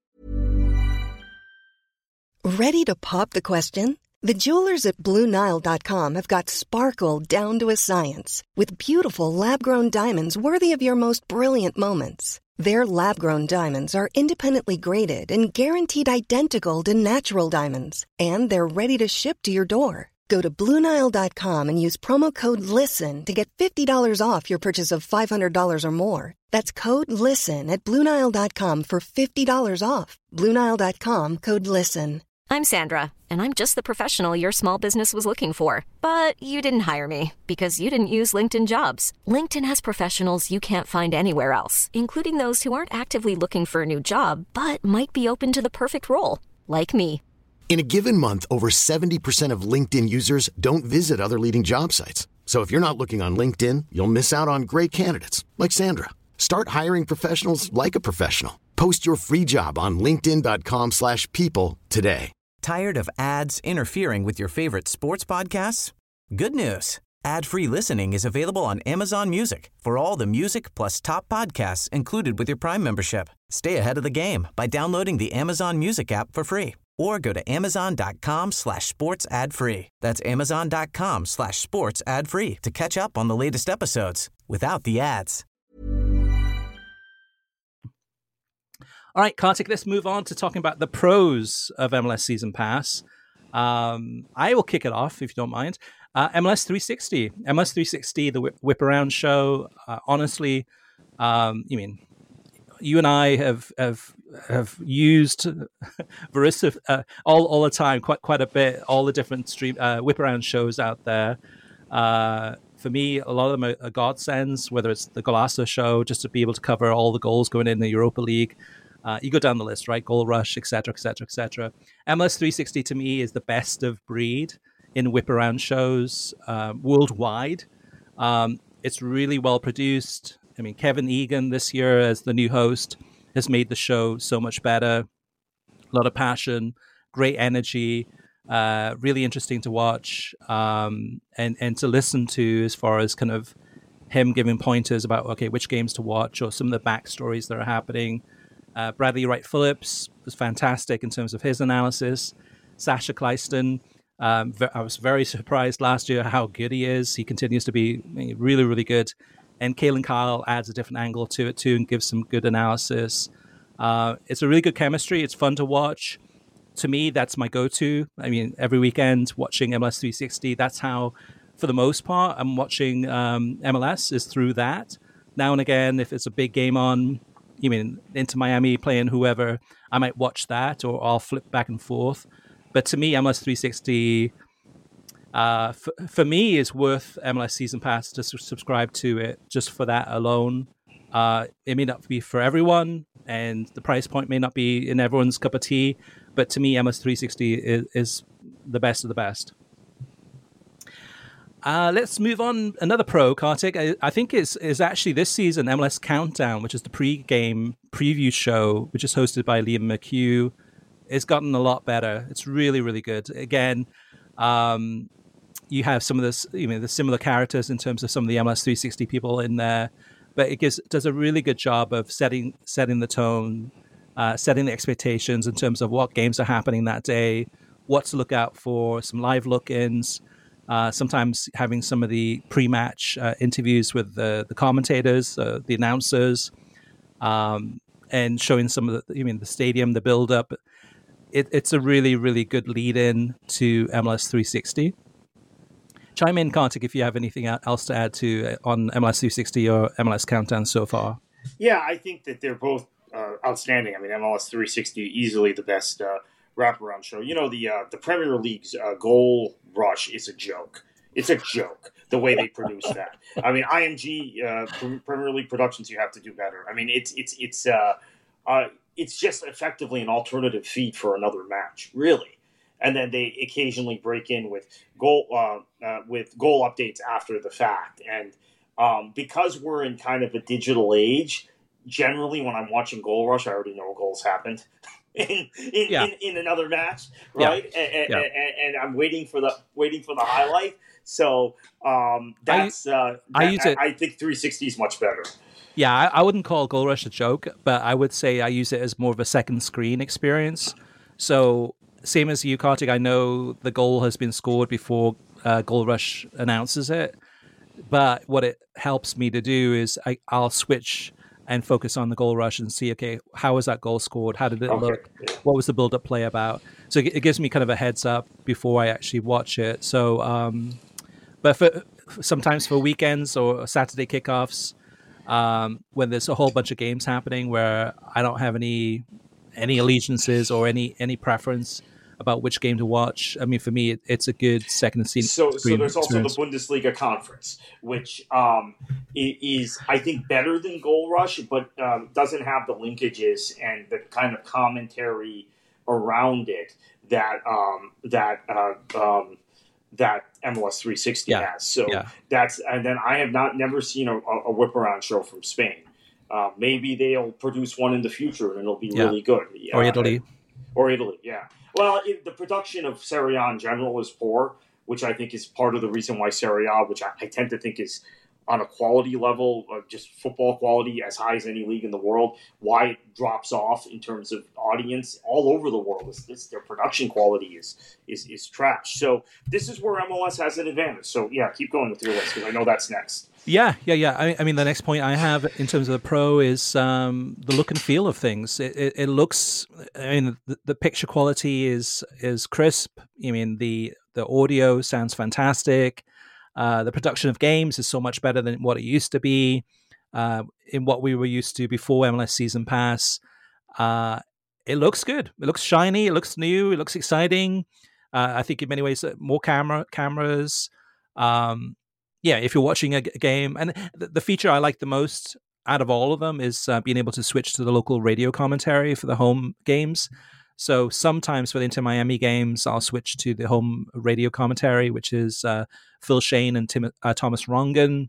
Ready to pop the question? The jewelers at Blue Nile dot com have got sparkle down to a science with beautiful lab-grown diamonds worthy of your most brilliant moments. Their lab-grown diamonds are independently graded and guaranteed identical to natural diamonds, and they're ready to ship to your door. Go to Blue Nile dot com and use promo code LISTEN to get fifty dollars off your purchase of five hundred dollars or more. That's code LISTEN at Blue Nile dot com for fifty dollars off. Blue Nile dot com, code LISTEN. I'm Sandra, and I'm just the professional your small business was looking for. But you didn't hire me because you didn't use LinkedIn Jobs. LinkedIn has professionals you can't find anywhere else, including those who aren't actively looking for a new job, but might be open to the perfect role, like me. In a given month, over seventy percent of LinkedIn users don't visit other leading job sites. So if you're not looking on LinkedIn, you'll miss out on great candidates like Sandra. Start hiring professionals like a professional. Post your free job on linkedin dot com slash people today. Tired of ads interfering with your favorite sports podcasts? Good news. Ad-free listening is available on Amazon Music for all the music plus top podcasts included with your Prime membership. Stay ahead of the game by downloading the Amazon Music app for free or go to amazon dot com slash sports ad free. That's amazon dot com slash sports ad free to catch up on the latest episodes without the ads. All right, Kartik, let's move on to talking about the pros of M L S Season Pass. Um, I will kick it off, if you don't mind. Uh, M L S three sixty. M L S three sixty, the whip, whip around show. Uh, honestly, um, you mean, you and I have have have used Barista uh, all all the time, quite quite a bit. All the different stream uh, whip around shows out there. Uh, for me, a lot of them are, are godsends. Whether it's the Golasso show, just to be able to cover all the goals going in the Europa League. Uh, you go down the list, right? Goal Rush, et cetera, et cetera, et cetera. M L S three sixty to me is the best of breed in whip around shows uh, worldwide. Um, it's really well produced. I mean, Kevin Egan this year as the new host has made the show so much better. A lot of passion, great energy, uh, really interesting to watch um, and and to listen to as far as kind of him giving pointers about okay which games to watch or some of the backstories that are happening. Uh, Bradley Wright Phillips was fantastic in terms of his analysis. Sasha Kleiston, um, I was very surprised last year how good he is. He continues to be really, really good. And Kalen Kyle adds a different angle to it too and gives some good analysis. Uh, it's a really good chemistry. It's fun to watch. To me, that's my go-to. I mean, every weekend watching M L S three sixty, that's how, for the most part, I'm watching um, M L S is through that. Now and again, if it's a big game on, you mean Inter Miami playing whoever, I might watch that or I'll flip back and forth. But to me, M L S three sixty, uh, for, for me, is worth M L S Season Pass to su- subscribe to it just for that alone. Uh, it may not be for everyone, and the price point may not be in everyone's cup of tea, but to me, M L S three sixty is, is the best of the best. Uh, let's move on. Another pro, Kartik. I, I think is is actually this season M L S Countdown, which is the pre-game preview show, which is hosted by Liam McHugh. It's gotten a lot better. It's really, really good. Again, um, you have some of this, you know, the similar characters in terms of some of the M L S three sixty people in there, but it gives does a really good job of setting setting the tone, uh, setting the expectations in terms of what games are happening that day, what to look out for, some live look-ins. Uh, sometimes having some of the pre-match uh, interviews with the, the commentators, uh, the announcers, um, and showing some of the, I mean, the stadium, the build-up. It, it's a really, really good lead-in to M L S three sixty. Chime in, Kartik, if you have anything else to add to uh, on M L S three sixty or M L S Countdown so far. Yeah, I think that they're both uh, outstanding. I mean, M L S three sixty, easily the best uh, wraparound show. You know, the uh, the Premier League's uh, goal rush is a joke. It's a joke, the way they produce that. I mean, I M G, uh, Premier League Productions, you have to do better. I mean, it's it's it's uh, uh, it's just effectively an alternative feed for another match, really. And then they occasionally break in with goal uh, uh, with goal updates after the fact. And um, because we're in kind of a digital age, generally when I'm watching Goal Rush, I already know goals happened. In in, yeah. in in another match, right? Yeah. And, yeah. and, and I'm waiting for the waiting for the highlight. So um, that's I, uh, that, I use it. I, I think three sixty is much better. Yeah, I, I wouldn't call Goal Rush a joke, but I would say I use it as more of a second screen experience. So same as you, Kartik, I know the goal has been scored before uh, Goal Rush announces it, but what it helps me to do is I, I'll switch and focus on the Goal Rush and see, okay, how was that goal scored? How did it Okay. look? What was the build-up play about? So it gives me kind of a heads up before I actually watch it. So, um, but for sometimes for weekends or Saturday kickoffs, um, when there's a whole bunch of games happening where I don't have any any allegiances or any any preference about which game to watch. I mean, for me, it, it's a good second scene. So, so there's also the Bundesliga Conference, which um, is, I think, better than Goal Rush, but um, doesn't have the linkages and the kind of commentary around it that um, that uh, um, that M L S three sixty yeah. has. So yeah. that's, and then I have not never seen a, a whip around show from Spain. Uh, maybe they'll produce one in the future and it'll be yeah. really good. Or uh, Italy. Or Italy, yeah. Well, it, the production of Serie A in general is poor, which I think is part of the reason why Serie A, which I, I tend to think is on a quality level, uh, just football quality as high as any league in the world, why it drops off in terms of audience all over the world. Is this, their production quality is, is is trash. So this is where M L S has an advantage. So yeah, keep going with your list because I know that's next. Yeah, yeah, yeah. I, I mean, the next point I have in terms of the pro is um, the look and feel of things. It, it, it looks, I mean, the, the picture quality is is crisp. I mean, the the audio sounds fantastic. Uh, the production of games is so much better than what it used to be. Uh, in what we were used to before M L S Season Pass, uh, it looks good. It looks shiny. It looks new. It looks exciting. Uh, I think in many ways, more camera cameras. Um, Yeah, if you're watching a, a game, and the, the feature I like the most out of all of them is uh, being able to switch to the local radio commentary for the home games. So sometimes for the Inter Miami games, I'll switch to the home radio commentary, which is uh, Phil Shane and Tim, uh, Thomas Rongen.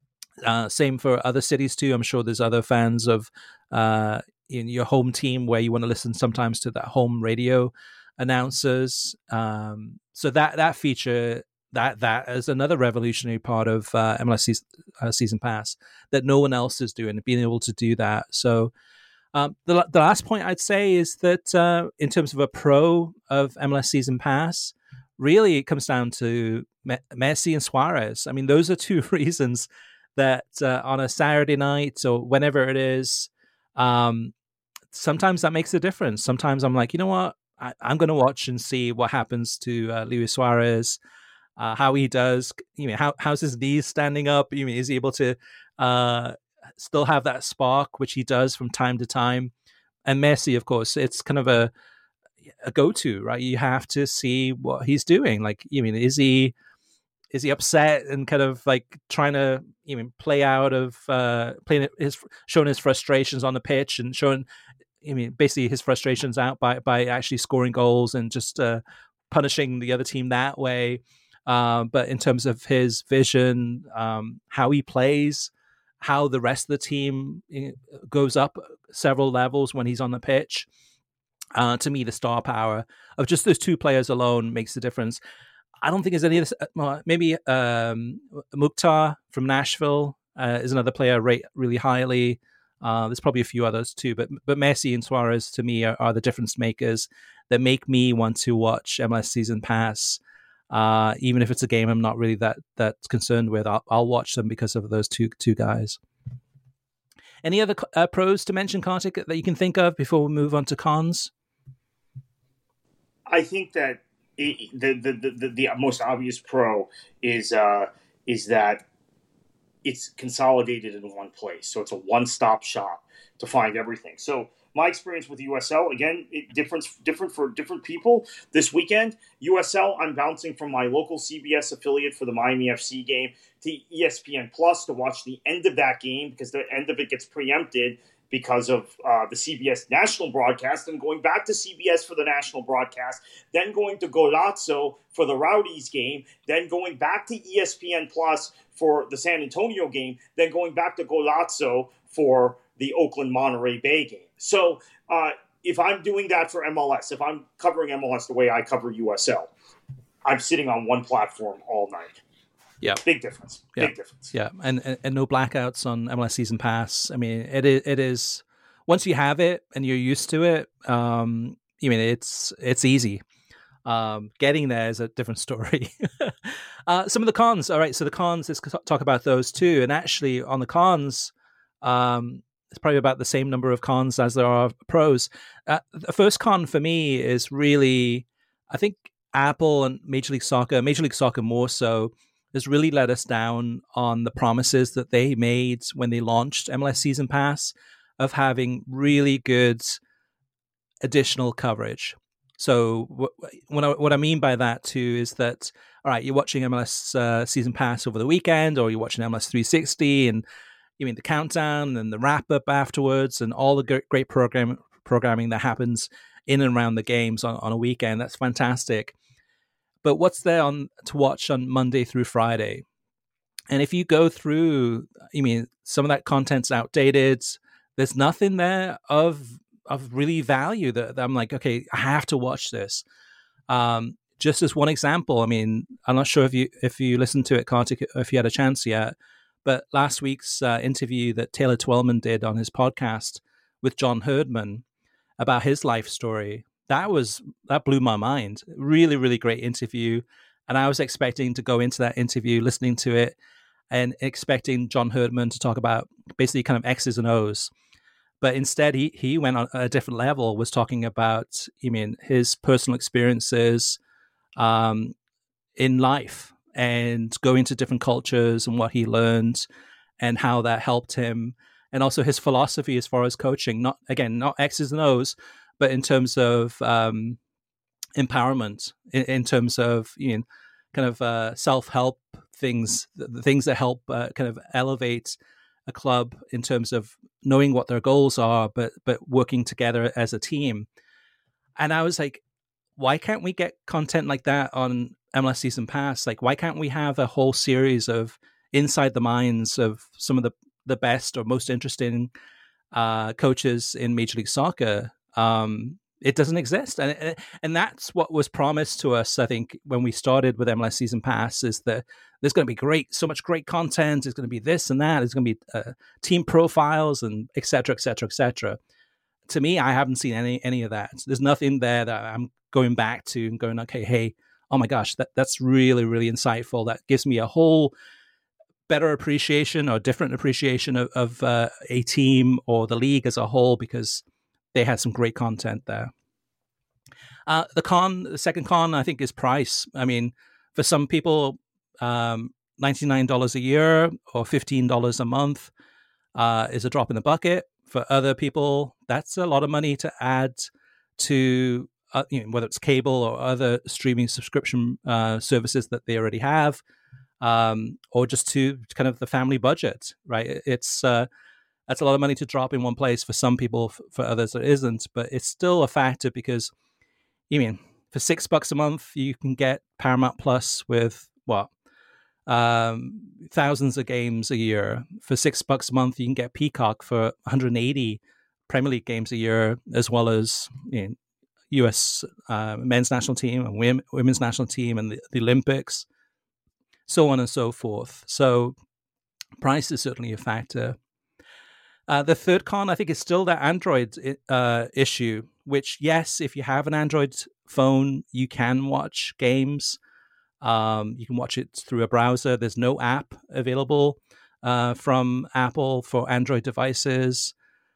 Uh, same for other cities too. I'm sure there's other fans of uh, in your home team where you want to listen sometimes to that home radio announcers. Um, so that that feature. That that is another revolutionary part of uh, M L S season, uh, season Pass that no one else is doing, being able to do that. So Um, the the last point I'd say is that uh, in terms of a pro of M L S Season Pass, really it comes down to Me- Messi and Suarez. I mean, those are two reasons that uh, on a Saturday night or whenever it is, um, sometimes that makes a difference. Sometimes I'm like, you know what, I, I'm going to watch and see what happens to uh, Luis Suarez, uh, how he does. You know, how how's his knees standing up? You know, is he able to uh, still have that spark, which he does from time to time? And Messi, of course, it's kind of a a go-to, right? You have to see what he's doing. Like, you mean, is he is he upset and kind of like trying to even play out of uh, playing his showing his frustrations on the pitch and showing, I mean, basically his frustrations out by by actually scoring goals and just uh, punishing the other team that way. Uh, but in terms of his vision, um, how he plays, how the rest of the team goes up several levels when he's on the pitch. Uh, to me, the star power of just those two players alone makes the difference. I don't think there's any of this. Well, maybe um, Mukhtar from Nashville uh, is another player I rate really highly. Uh, there's probably a few others too, but but Messi and Suarez to me are, are the difference makers that make me want to watch M L S Season Pass. Uh, even if it's a game I'm not really that that concerned with, I'll, I'll watch them because of those two two guys. Any other uh, pros to mention, Kartik, that you can think of before we move on to cons? I think that it, the, the, the the most obvious pro is uh, is that it's consolidated in one place. So it's a one-stop shop to find everything. So my experience with U S L, again, it different, different for different people. This weekend, U S L, I'm bouncing from my local C B S affiliate for the Miami F C game to E S P N Plus to watch the end of that game because the end of it gets preempted because of uh, the C B S national broadcast, and going back to C B S for the national broadcast, then going to Golazzo for the Rowdies game, then going back to E S P N Plus for the San Antonio game, then going back to Golazzo for the Oakland Monterey Bay game. So uh, if I'm doing that for M L S, if I'm covering M L S the way I cover U S L, I'm sitting on one platform all night. Yeah, big difference. Yeah. Big difference. Yeah, and, and and no blackouts on M L S Season Pass. I mean, it is it is once you have it and you're used to it. Um, I mean, it's it's easy. Um, getting there is a different story. uh, some of the cons. All right, so the cons. Let's talk about those too. And actually, on the cons, um, it's probably about the same number of cons as there are pros. Uh, the first con for me is really, I think Apple and Major League Soccer, Major League Soccer more so, has really let us down on the promises that they made when they launched M L S Season Pass of having really good additional coverage. So what, what, I, what I mean by that too is that, all right, you're watching M L S uh, Season Pass over the weekend, or you're watching M L S three sixty, and you mean the countdown and the wrap up afterwards, and all the great, great program programming that happens in and around the games on, on a weekend. That's fantastic. But what's there on to watch on Monday through Friday? And if you go through, I mean, some of that content's outdated. There's nothing there of of really value that, that I'm like, okay, I have to watch this. Um, just as one example, I mean, I'm not sure if you if you listened to it, Kartik, if you had a chance yet, but last week's uh, interview that Taylor Twellman did on his podcast with John Herdman about his life story, that was that blew my mind. Really, really great interview. And I was expecting to go into that interview, listening to it, and expecting John Herdman to talk about basically kind of X's and O's. But instead, he he went on a different level, was talking about, I mean, his personal experiences um, in life and going to different cultures and what he learned and how that helped him. And also his philosophy as far as coaching, not again, not X's and O's, but in terms of um, empowerment, in, in terms of, you know, kind of uh, self-help things, the, the things that help uh, kind of elevate a club in terms of knowing what their goals are, but but working together as a team. And I was like, why can't we get content like that on M L S Season Pass? Like, why can't we have a whole series of inside the minds of some of the, the best or most interesting uh, coaches in Major League Soccer? Um, it doesn't exist. And and that's what was promised to us, I think, when we started with M L S Season Pass, is that there's going to be great, so much great content. It's going to be this and that. It's going to be uh, team profiles and et cetera, et cetera, et cetera. to me, I haven't seen any any of that. There's nothing there that I'm going back to and going, okay, hey, oh my gosh, that that's really really insightful. That gives me a whole better appreciation or different appreciation of, of uh, a team or the league as a whole, because they had some great content there. Uh, the con, the second con, I think, is price. I mean, for some people, um, ninety-nine dollars a year or fifteen dollars a month uh, is a drop in the bucket. For other people, that's a lot of money to add to, uh, you know, whether it's cable or other streaming subscription uh, services that they already have, um, or just to kind of the family budget, right? It's uh, that's a lot of money to drop in one place for some people. For others, it isn't, but it's still a factor because, you mean, for six bucks a month, you can get Paramount Plus with what? Um, thousands of games a year. For six bucks a month, you can get Peacock for one hundred eighty Premier League games a year, as well as, you know, U S uh, men's national team and women, women's national team and the, the Olympics, so on and so forth. So price is certainly a factor. Uh, the third con, I think, is still that Android uh, issue, which, yes, if you have an Android phone, you can watch games. Um, you can watch it through a browser. There's no app available uh, from Apple for Android devices.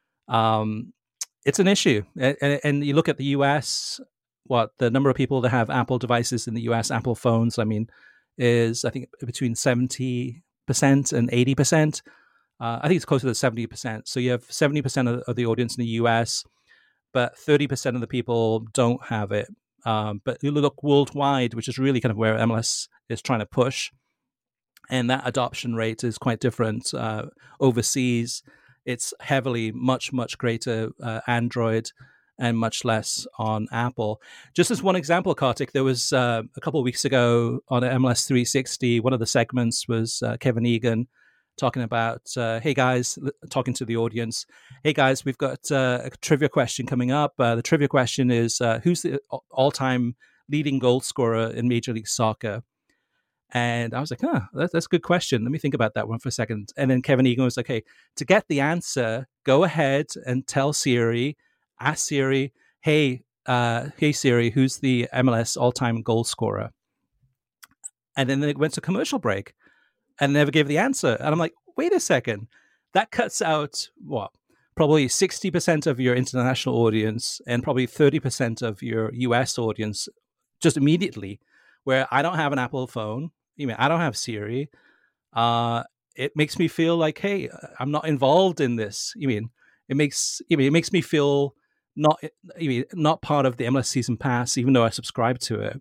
Um, it's an issue. And, and you look at the U S, what the number of people that have Apple devices in the U S, Apple phones, I mean, is I think between seventy percent and eighty percent. Uh, I think it's closer to seventy percent. So you have seventy percent of, of the audience in the U S, but thirty percent of the people don't have it. Um, but you look worldwide, which is really kind of where M L S is trying to push, and that adoption rate is quite different. Uh, overseas, it's heavily, much, much greater uh, Android and much less on Apple. Just as one example, Kartik, there was uh, a couple of weeks ago on M L S three sixty, one of the segments was uh, Kevin Egan talking about, uh, hey guys, talking to the audience, hey guys, we've got uh, a trivia question coming up. Uh, the trivia question is, uh, who's the all-time leading goal scorer in Major League Soccer? And I was like, huh, that's, that's a good question. Let me think about that one for a second. And then Kevin Egan was like, okay, to get the answer, go ahead and tell Siri, ask Siri, hey, uh, hey Siri, who's the M L S all-time goal scorer? And then it went to commercial break and never gave the answer. And I'm like, wait a second, that cuts out what? Probably sixty percent of your international audience and probably thirty percent of your U S audience just immediately, where I don't have an Apple phone. You mean, I don't have Siri. Uh, it makes me feel like, hey, I'm not involved in this. You mean, it makes, you mean, it makes me feel not, you mean, not part of the M L S season pass, even though I subscribe to it.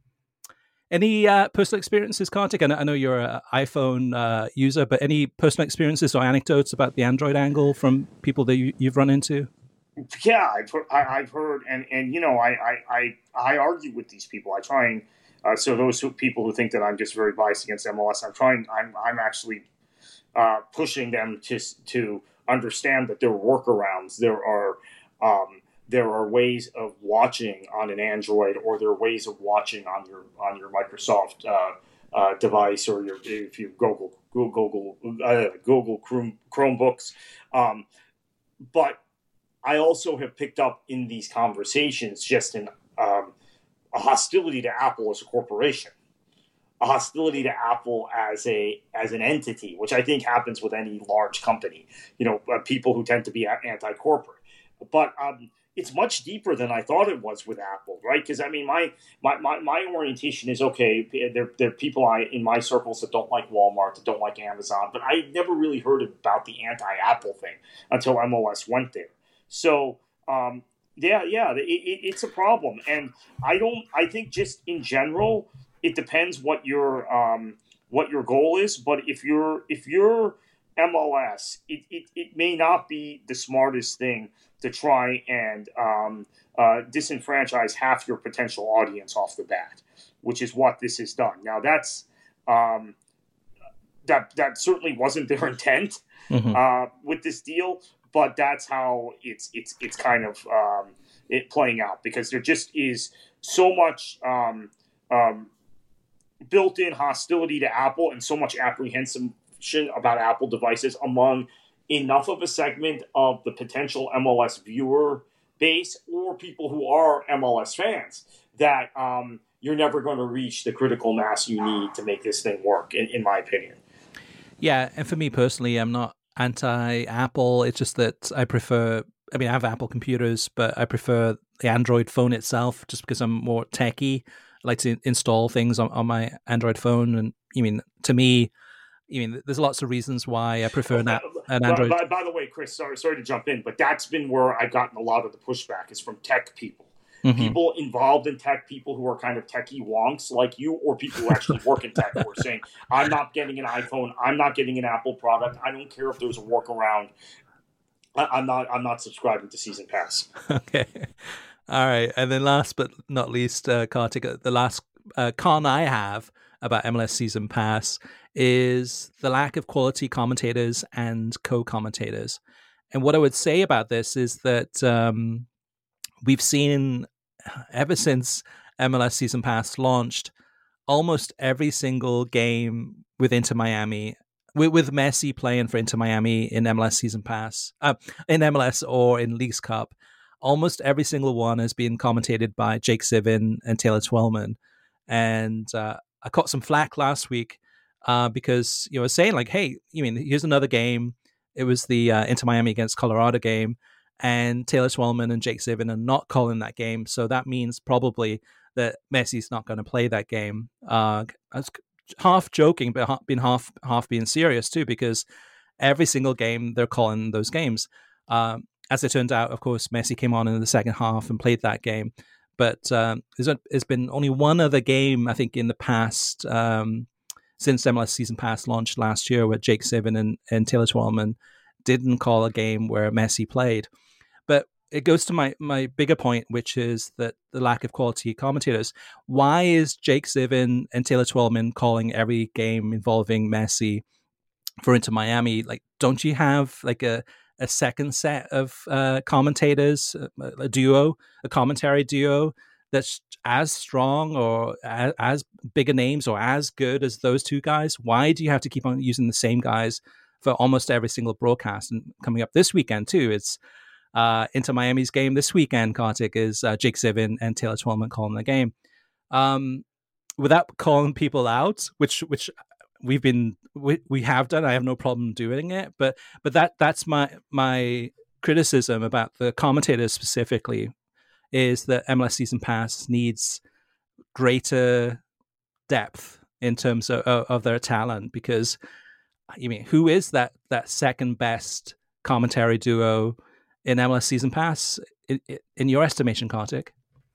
Any uh, personal experiences, Kartik? I know, I know you're an iPhone uh, user, but any personal experiences or anecdotes about the Android angle from people that you, you've run into? Yeah, I've heard, I, I've heard and, and you know, I, I, I, I argue with these people. I try and, uh, so those who, people who think that I'm just very biased against M L S, I'm trying, I'm, I'm actually uh, pushing them to, to understand that there are workarounds. There are, um, There are ways of watching on an Android, or there are ways of watching on your on your Microsoft uh, uh, device, or your if you Google Google uh, Google Chrome, Chromebooks. Um, but I also have picked up in these conversations just an um, a hostility to Apple as a corporation, a hostility to Apple as a as an entity, which I think happens with any large company. You know, uh, people who tend to be anti-corporate, but. Um, It's much deeper than I thought it was with Apple, right? Because, I mean, my, my, my, my orientation is, okay, there, there are people I, in my circles that don't like Walmart, that don't like Amazon, but I never really heard about the anti-Apple thing until M L S went there. So, um, yeah, yeah, it, it, it's a problem. And I don't, I think just in general, it depends what your um, what your goal is. But if you're, if you're M L S, it, it, it may not be the smartest thing to try and um, uh, disenfranchise half your potential audience off the bat, which is what this has done. Now, that's um, that that certainly wasn't their intent mm-hmm. uh, with this deal, but that's how it's it's it's kind of um, it playing out, because there just is so much um, um, built-in hostility to Apple and so much apprehension about Apple devices among enough of a segment of the potential M L S viewer base or people who are M L S fans that um, you're never going to reach the critical mass you need to make this thing work, in, in my opinion. Yeah, and for me personally, I'm not anti-Apple. It's just that I prefer, I mean, I have Apple computers, but I prefer the Android phone itself just because I'm more techie. I like to install things on, on my Android phone. And I mean, to me, I mean, there's lots of reasons why I prefer an, an Android. By, by, by the way, Chris, sorry, sorry to jump in, but that's been where I've gotten a lot of the pushback is from tech people. Mm-hmm. People involved in tech, people who are kind of techie wonks like you, or people who actually work in tech who are saying, I'm not getting an iPhone, I'm not getting an Apple product, I don't care if there's a workaround. I, I'm not I'm not subscribing to Season Pass. Okay. All right. And then last but not least, uh, Kartik, the last uh, con I have about M L S Season Pass is the lack of quality commentators and co-commentators. And what I would say about this is that um, we've seen, ever since M L S Season Pass launched, almost every single game with Inter Miami, with, with Messi playing for Inter Miami in M L S Season Pass, uh, in M L S or in Leagues Cup, almost every single one has been commentated by Jake Zivin and Taylor Twellman. And uh, I caught some flack last week uh, because you know, I was saying like, hey, you mean here's another game. It was the uh, Inter Miami against Colorado game, and Taylor Twellman and Jake Zivin are not calling that game. So that means probably that Messi's not going to play that game. Uh, I was half joking, but being half half being serious too, because every single game they're calling those games. Um, as it turned out, of course, Messi came on in the second half and played that game. But um, there's, there's been only one other game, I think, in the past, um, since M L S Season Pass launched last year, where Jake Zivin and, and Taylor Twellman didn't call a game where Messi played. But it goes to my, my bigger point, which is that the lack of quality commentators. Why is Jake Zivin and Taylor Twellman calling every game involving Messi for Inter Miami? Like, don't you have like a a second set of uh, commentators, a, a duo, a commentary duo that's as strong or as, as bigger names or as good as those two guys? Why do you have to keep on using the same guys for almost every single broadcast? And coming up this weekend too, it's uh, Inter Miami's game this weekend, Kartik, is uh, Jake Zivin and Taylor Twellman calling the game. Um, without calling people out, which which we've been we, we have done. I have no problem doing it, but but that that's my my criticism about the commentators specifically is that M L S Season Pass needs greater depth in terms of, of their talent, because I mean, who is that that second best commentary duo in M L S Season Pass in, in your estimation, Kartik?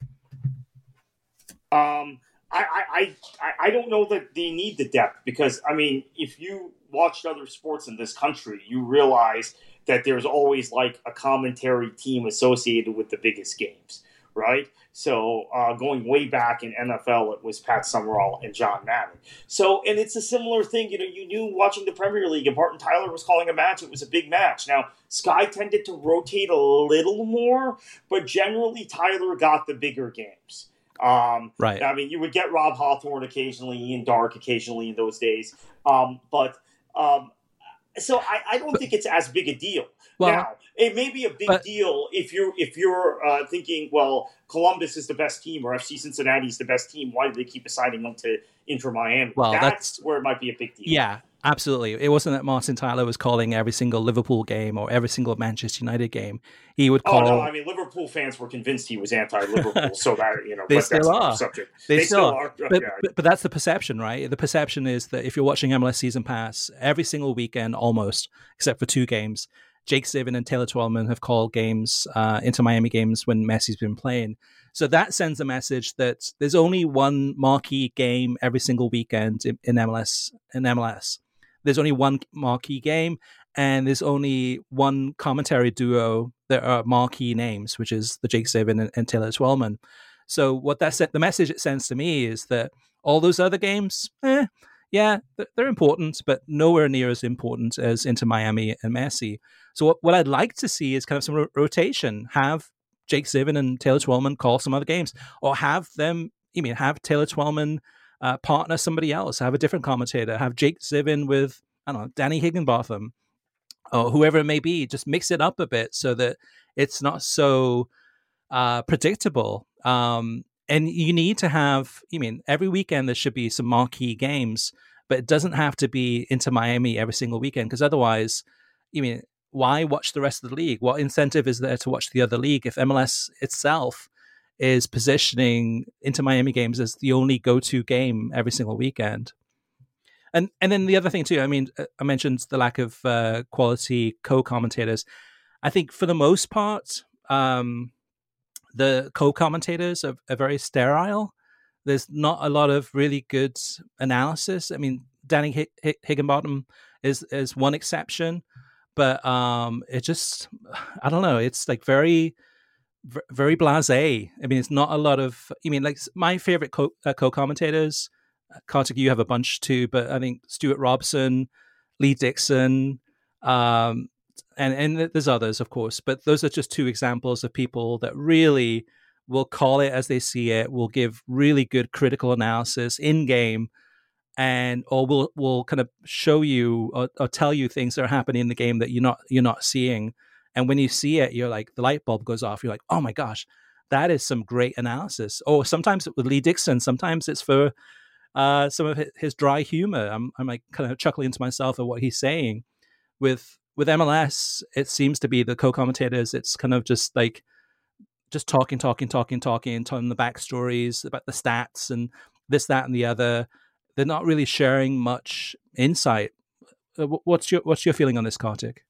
Um. I, I, I don't know that they need the depth, because, I mean, if you watched other sports in this country, you realize that there's always like a commentary team associated with the biggest games, right? So uh, going way back in N F L, it was Pat Summerall and John Madden. So, and it's a similar thing, you know, you knew watching the Premier League, if Martin Tyler was calling a match, it was a big match. Now, Sky tended to rotate a little more, but generally Tyler got the bigger games. Um, right. I mean, you would get Rob Hawthorne occasionally, Ian Dark occasionally in those days. Um, but um, so I, I don't but, think it's as big a deal. Well, now, it may be a big but, deal if you're if you're uh, thinking, well, Columbus is the best team or F C Cincinnati is the best team. Why do they keep assigning them to Inter Miami? Well, that's, that's where it might be a big deal. Yeah. Absolutely. It wasn't that Martin Tyler was calling every single Liverpool game or every single Manchester United game. He would call. Oh no! I mean, Liverpool fans were convinced he was anti-Liverpool, so that you know, they but still that's are. The subject. They, they still, still are. But, yeah. but, but that's the perception, right? The perception is that if you're watching M L S Season Pass every single weekend, almost except for two games, Jake Zivin and Taylor Twellman have called games, uh, Inter Miami games when Messi's been playing. So that sends a message that there's only one marquee game every single weekend in, in M L S. In M L S. There's only one marquee game, and there's only one commentary duo that are marquee names, which is the Jake Zivin and, and Taylor Twellman. So what that said, the message it sends to me is that all those other games, eh, yeah, they're important, but nowhere near as important as Inter Miami and Messi. So what, what I'd like to see is kind of some ro- rotation. Have Jake Zivin and Taylor Twellman call some other games, or have them, I mean, have Taylor Twellman Uh, partner somebody else, have a different commentator, have Jake Zivin with, I don't know, Danny Higginbotham, or whoever it may be, just mix it up a bit so that it's not so uh, predictable. Um, and you need to have, I mean, every weekend there should be some marquee games, but it doesn't have to be Inter Miami every single weekend, because otherwise, I mean, why watch the rest of the league? What incentive is there to watch the other league if M L S itself is positioning Inter Miami games as the only go-to game every single weekend? And and then the other thing too, I mean, I mentioned the lack of uh, quality co-commentators. I think for the most part, um, the co-commentators are, are very sterile. There's not a lot of really good analysis. I mean, Danny H- H- Higginbottom is is one exception, but um, it just, I don't know. It's like very, very blasé. I mean, it's not a lot of. I mean, like my favorite co uh, co-commentators. Kartik, you have a bunch too, but I think Stuart Robson, Lee Dixon, um, and and there's others, of course. But those are just two examples of people that really will call it as they see it, will give really good critical analysis in game, and or will will kind of show you or, or tell you things that are happening in the game that you're not you're not seeing. And when you see it, you're like, the light bulb goes off. You're like, oh my gosh, that is some great analysis. Or sometimes with Lee Dixon, sometimes it's for uh, some of his dry humor. I'm I'm like kind of chuckling to myself at what he's saying. With with M L S, it seems to be the co-commentators. It's kind of just like just talking, talking, talking, talking, telling the backstories about the stats and this, that, and the other. They're not really sharing much insight. What's your what's your feeling on this, Kartik?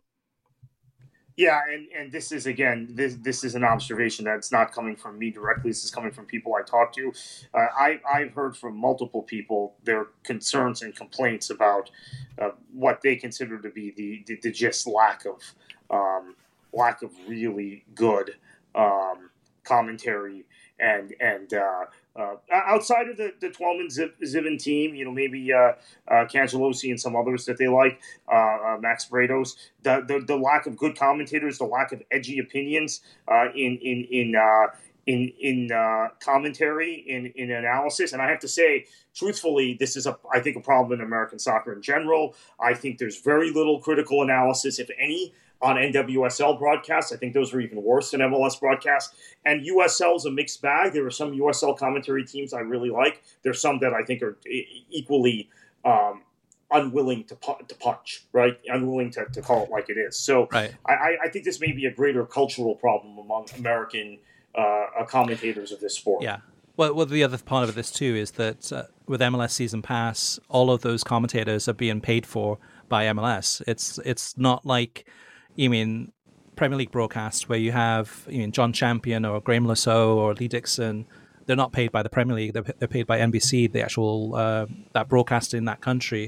Yeah, and, and this is, again, this this is an observation that's not coming from me directly. This is coming from people I talk to. Uh, I, I've heard from multiple people their concerns and complaints about uh, what they consider to be the, the, the just lack of um, lack of really good um, commentary and and uh, uh, outside of the the Twelman Zivin team, you know, maybe uh, uh, Cangelosi and some others that they like, uh, uh, Max Brados, the, the the lack of good commentators, the lack of edgy opinions uh, in in in uh, in in uh, commentary, in in analysis, and I have to say, truthfully, this is a I think a problem in American soccer in general. I think there's very little critical analysis, if any, on N W S L broadcasts. I think those are even worse than M L S broadcasts. And U S L is a mixed bag. There are some U S L commentary teams I really like. There's some that I think are equally um, unwilling to pu- to punch, right? Unwilling to, to call it like it is. So right. I, I think this may be a greater cultural problem among American uh, commentators of this sport. Yeah. Well, well, the other part of this too is that uh, with M L S Season Pass, all of those commentators are being paid for by M L S. It's it's not like, you mean, Premier League broadcasts where you have, you mean, John Champion or Graham Lasso or Lee Dixon. They're not paid by the Premier League. They're, they're paid by N B C, the actual uh, that broadcast in that country.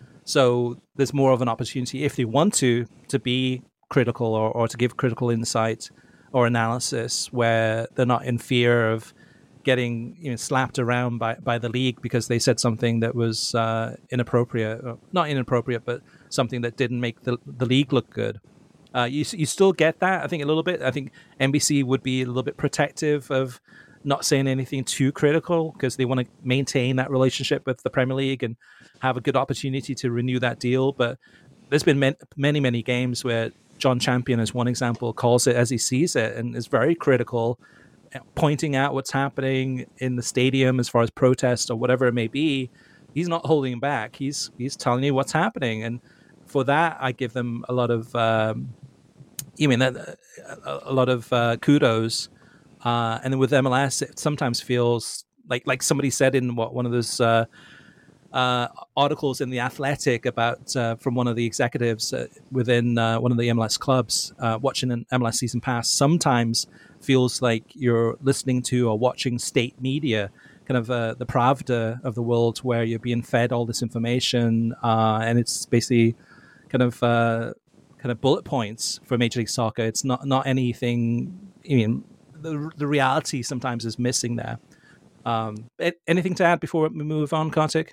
So there's more of an opportunity, if they want to, to be critical or, or to give critical insight or analysis, where they're not in fear of getting, you know, slapped around by, by the league because they said something that was uh, inappropriate, or not inappropriate, but something that didn't make the the league look good. Uh, you you still get that, I think, a little bit. I think N B C would be a little bit protective of not saying anything too critical because they want to maintain that relationship with the Premier League and have a good opportunity to renew that deal. But there's been many, many, many games where John Champion, as one example, calls it as he sees it and is very critical, pointing out what's happening in the stadium as far as protests or whatever it may be. He's not holding back. He's he's telling you what's happening. And for that, I give them a lot of, um, you mean, a, a lot of uh, kudos. Uh, and then with M L S, it sometimes feels like like somebody said in what one of those uh, uh, articles in The Athletic about uh, from one of the executives uh, within uh, one of the M L S clubs, uh, watching an M L S season pass sometimes feels like you're listening to or watching state media, kind of uh, the Pravda of the world, where you're being fed all this information, uh, and it's basically kind of uh, kind of bullet points for Major League Soccer. It's not not anything. I mean, the the reality sometimes is missing there. Um, anything to add before we move on, Kartik?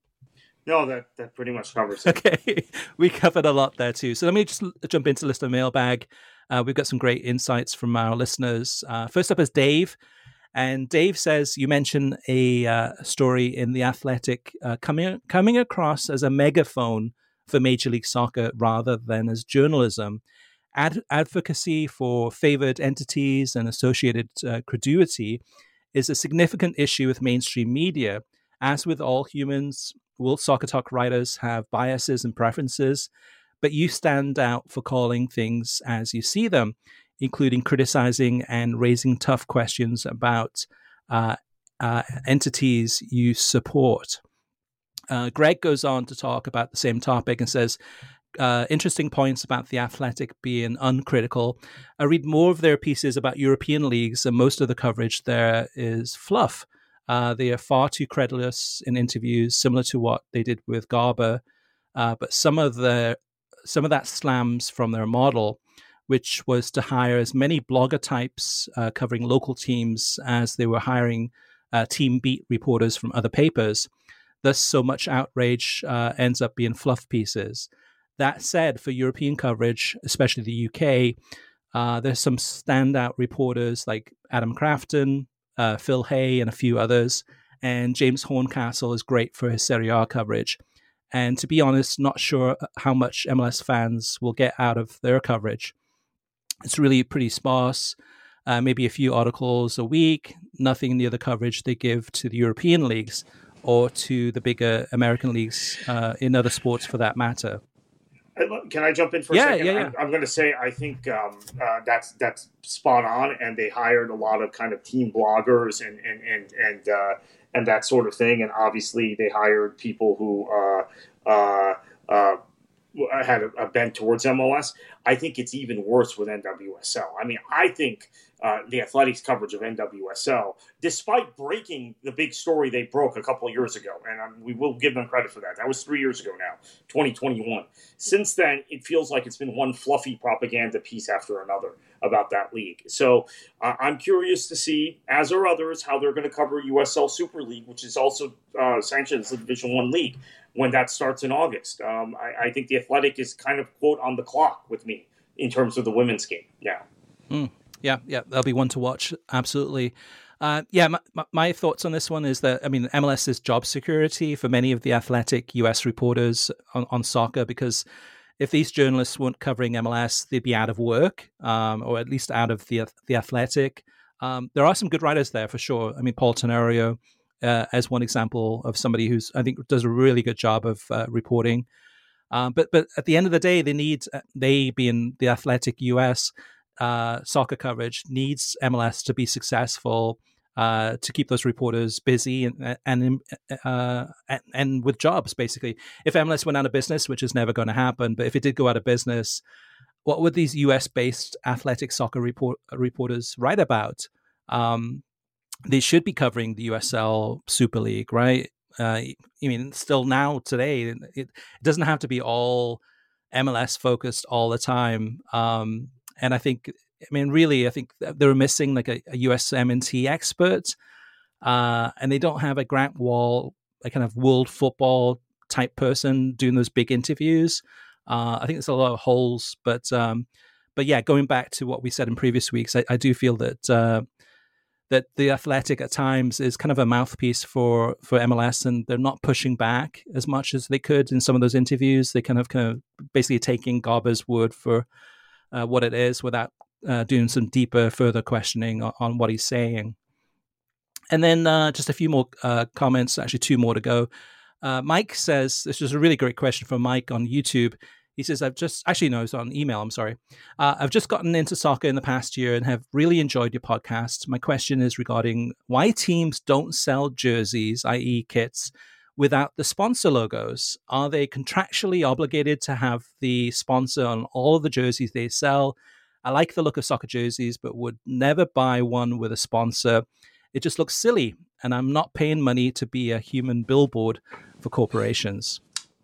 No, that, that pretty much covers it. Okay, we covered a lot there too. So let me just jump into listener mailbag. Uh, we've got some great insights from our listeners. Uh, first up is Dave. And Dave says, you mentioned a uh, story in The Athletic uh, coming coming across as a megaphone for Major League Soccer rather than as journalism. Ad- advocacy for favored entities and associated uh, credulity is a significant issue with mainstream media. As with all humans, World Soccer Talk writers have biases and preferences, but you stand out for calling things as you see them, including criticizing and raising tough questions about uh, uh, entities you support. Uh, Greg goes on to talk about the same topic and says, uh, interesting points about The Athletic being uncritical. I read more of their pieces about European leagues, and most of the coverage there is fluff. Uh, they are far too credulous in interviews, similar to what they did with Garber. Uh, but some of the some of that slams from their model, which was to hire as many blogger types uh, covering local teams as they were hiring uh, team beat reporters from other papers. Thus, so much outrage uh, ends up being fluff pieces. That said, for European coverage, especially the U K, uh, there's some standout reporters like Adam Crafton, uh, Phil Hay, and a few others. And James Horncastle is great for his Serie A coverage. And to be honest, not sure how much M L S fans will get out of their coverage. It's really pretty sparse, uh, maybe a few articles a week, nothing near the coverage they give to the European leagues or to the bigger American leagues uh, in other sports for that matter. Can I jump in for yeah, a second? Yeah, yeah. I'm, I'm going to say I think um, uh, that's that's spot on, and they hired a lot of kind of team bloggers and and and and, uh, and that sort of thing, and obviously they hired people who uh, uh, uh, had a, a bent towards M L S. I think it's even worse with N W S L. I mean, I think uh, the Athletics coverage of N W S L, despite breaking the big story they broke a couple of years ago, and um, we will give them credit for that. That was three years ago now, twenty twenty-one. Since then, it feels like it's been one fluffy propaganda piece after another about that league. So uh, I'm curious to see, as are others, how they're going to cover U S L Super League, which is also uh, sanctioned as a Division One league, when that starts in August. Um, I, I think the Athletic is kind of, quote, on the clock with me in terms of the women's game. Yeah. Mm, yeah, yeah, that'll be one to watch. Absolutely. Uh, yeah, my, my thoughts on this one is that, I mean, M L S is job security for many of the Athletic U S reporters on, on soccer, because if these journalists weren't covering M L S, they'd be out of work, um, or at least out of the the Athletic. Um, there are some good writers there for sure. I mean, Paul Tenorio, Uh, as one example of somebody who's, I think, does a really good job of uh, reporting. Um, but but at the end of the day, they need, they being the Athletic U S uh, soccer coverage, needs M L S to be successful, uh, to keep those reporters busy and and, uh, and and with jobs, basically. If M L S went out of business, which is never going to happen, but if it did go out of business, what would these U S-based Athletic soccer report, reporters write about? Um, They should be covering the U S L Super League, right? Uh, I mean, still now today, it, it doesn't have to be all M L S focused all the time. Um, and I think, I mean, really, I think they were missing like a, a U S M N T expert, uh, and they don't have a Grant Wall, a kind of world football type person doing those big interviews. Uh, I think there's a lot of holes, but um, but yeah, going back to what we said in previous weeks, I, I do feel that. Uh, that the Athletic at times is kind of a mouthpiece for, for M L S, and they're not pushing back as much as they could in some of those interviews. They kind of kind of basically taking Garber's word for uh, what it is without uh, doing some deeper, further questioning on, on what he's saying. And then uh, just a few more uh, comments, actually two more to go. Uh, Mike says, this is a really great question from Mike on YouTube. He says, I've just, actually, no, it's on email, I'm sorry. Uh, I've just gotten into soccer in the past year and have really enjoyed your podcast. My question is regarding why teams don't sell jerseys, that is kits, without the sponsor logos. Are they contractually obligated to have the sponsor on all of the jerseys they sell? I like the look of soccer jerseys, but would never buy one with a sponsor. It just looks silly, and I'm not paying money to be a human billboard for corporations.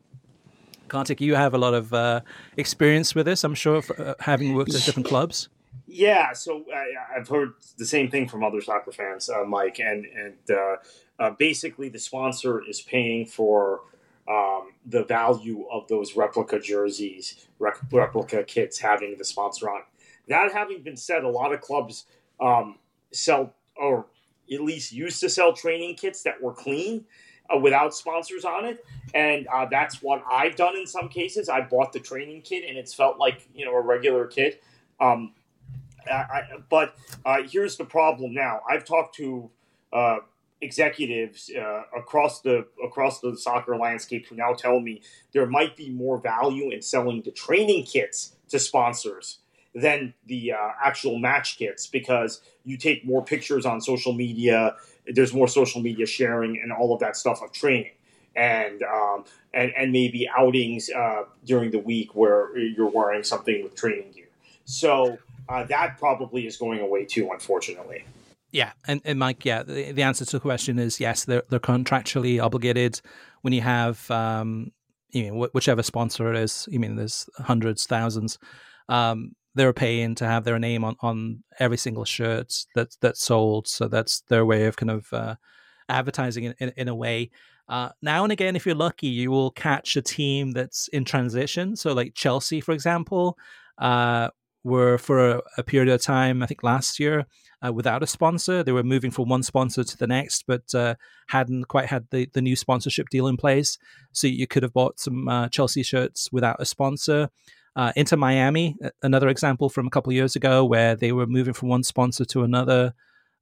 Kartik, you have a lot of uh, experience with this, I'm sure, for, uh, having worked at different clubs. Yeah, so I, I've heard the same thing from other soccer fans, uh, Mike, and and uh, uh, basically the sponsor is paying for um, the value of those replica jerseys, rec- replica kits having the sponsor on. That having been said, a lot of clubs um, sell, or at least used to sell, training kits that were clean. uh, without sponsors on it. And uh, that's what I've done in some cases. I bought the training kit and it's felt like, you know, a regular kit. Um, I, I, but uh, here's the problem now. I've talked to uh, executives uh, across the across the soccer landscape who now tell me there might be more value in selling the training kits to sponsors than the uh, actual match kits, because you take more pictures on social media, there's more social media sharing and all of that stuff of training, and um, and, and maybe outings uh, during the week where you're wearing something with training gear. So uh, that probably is going away too, unfortunately. Yeah, and, and Mike, yeah, the, the answer to the question is yes, they're they're contractually obligated when you have um, you know, whichever sponsor it is. I mean, there's hundreds, thousands. Um, they're paying to have their name on, on every single shirt that's that's sold. So that's their way of kind of uh, advertising in, in, in a way. Uh, now and again, if you're lucky, you will catch a team that's in transition. So like Chelsea, for example, uh, were for a, a period of time, I think last year, uh, without a sponsor. They were moving from one sponsor to the next, but uh, hadn't quite had the, the new sponsorship deal in place. So you could have bought some uh, Chelsea shirts without a sponsor. Uh, Inter Miami, another example from a couple of years ago, where they were moving from one sponsor to another.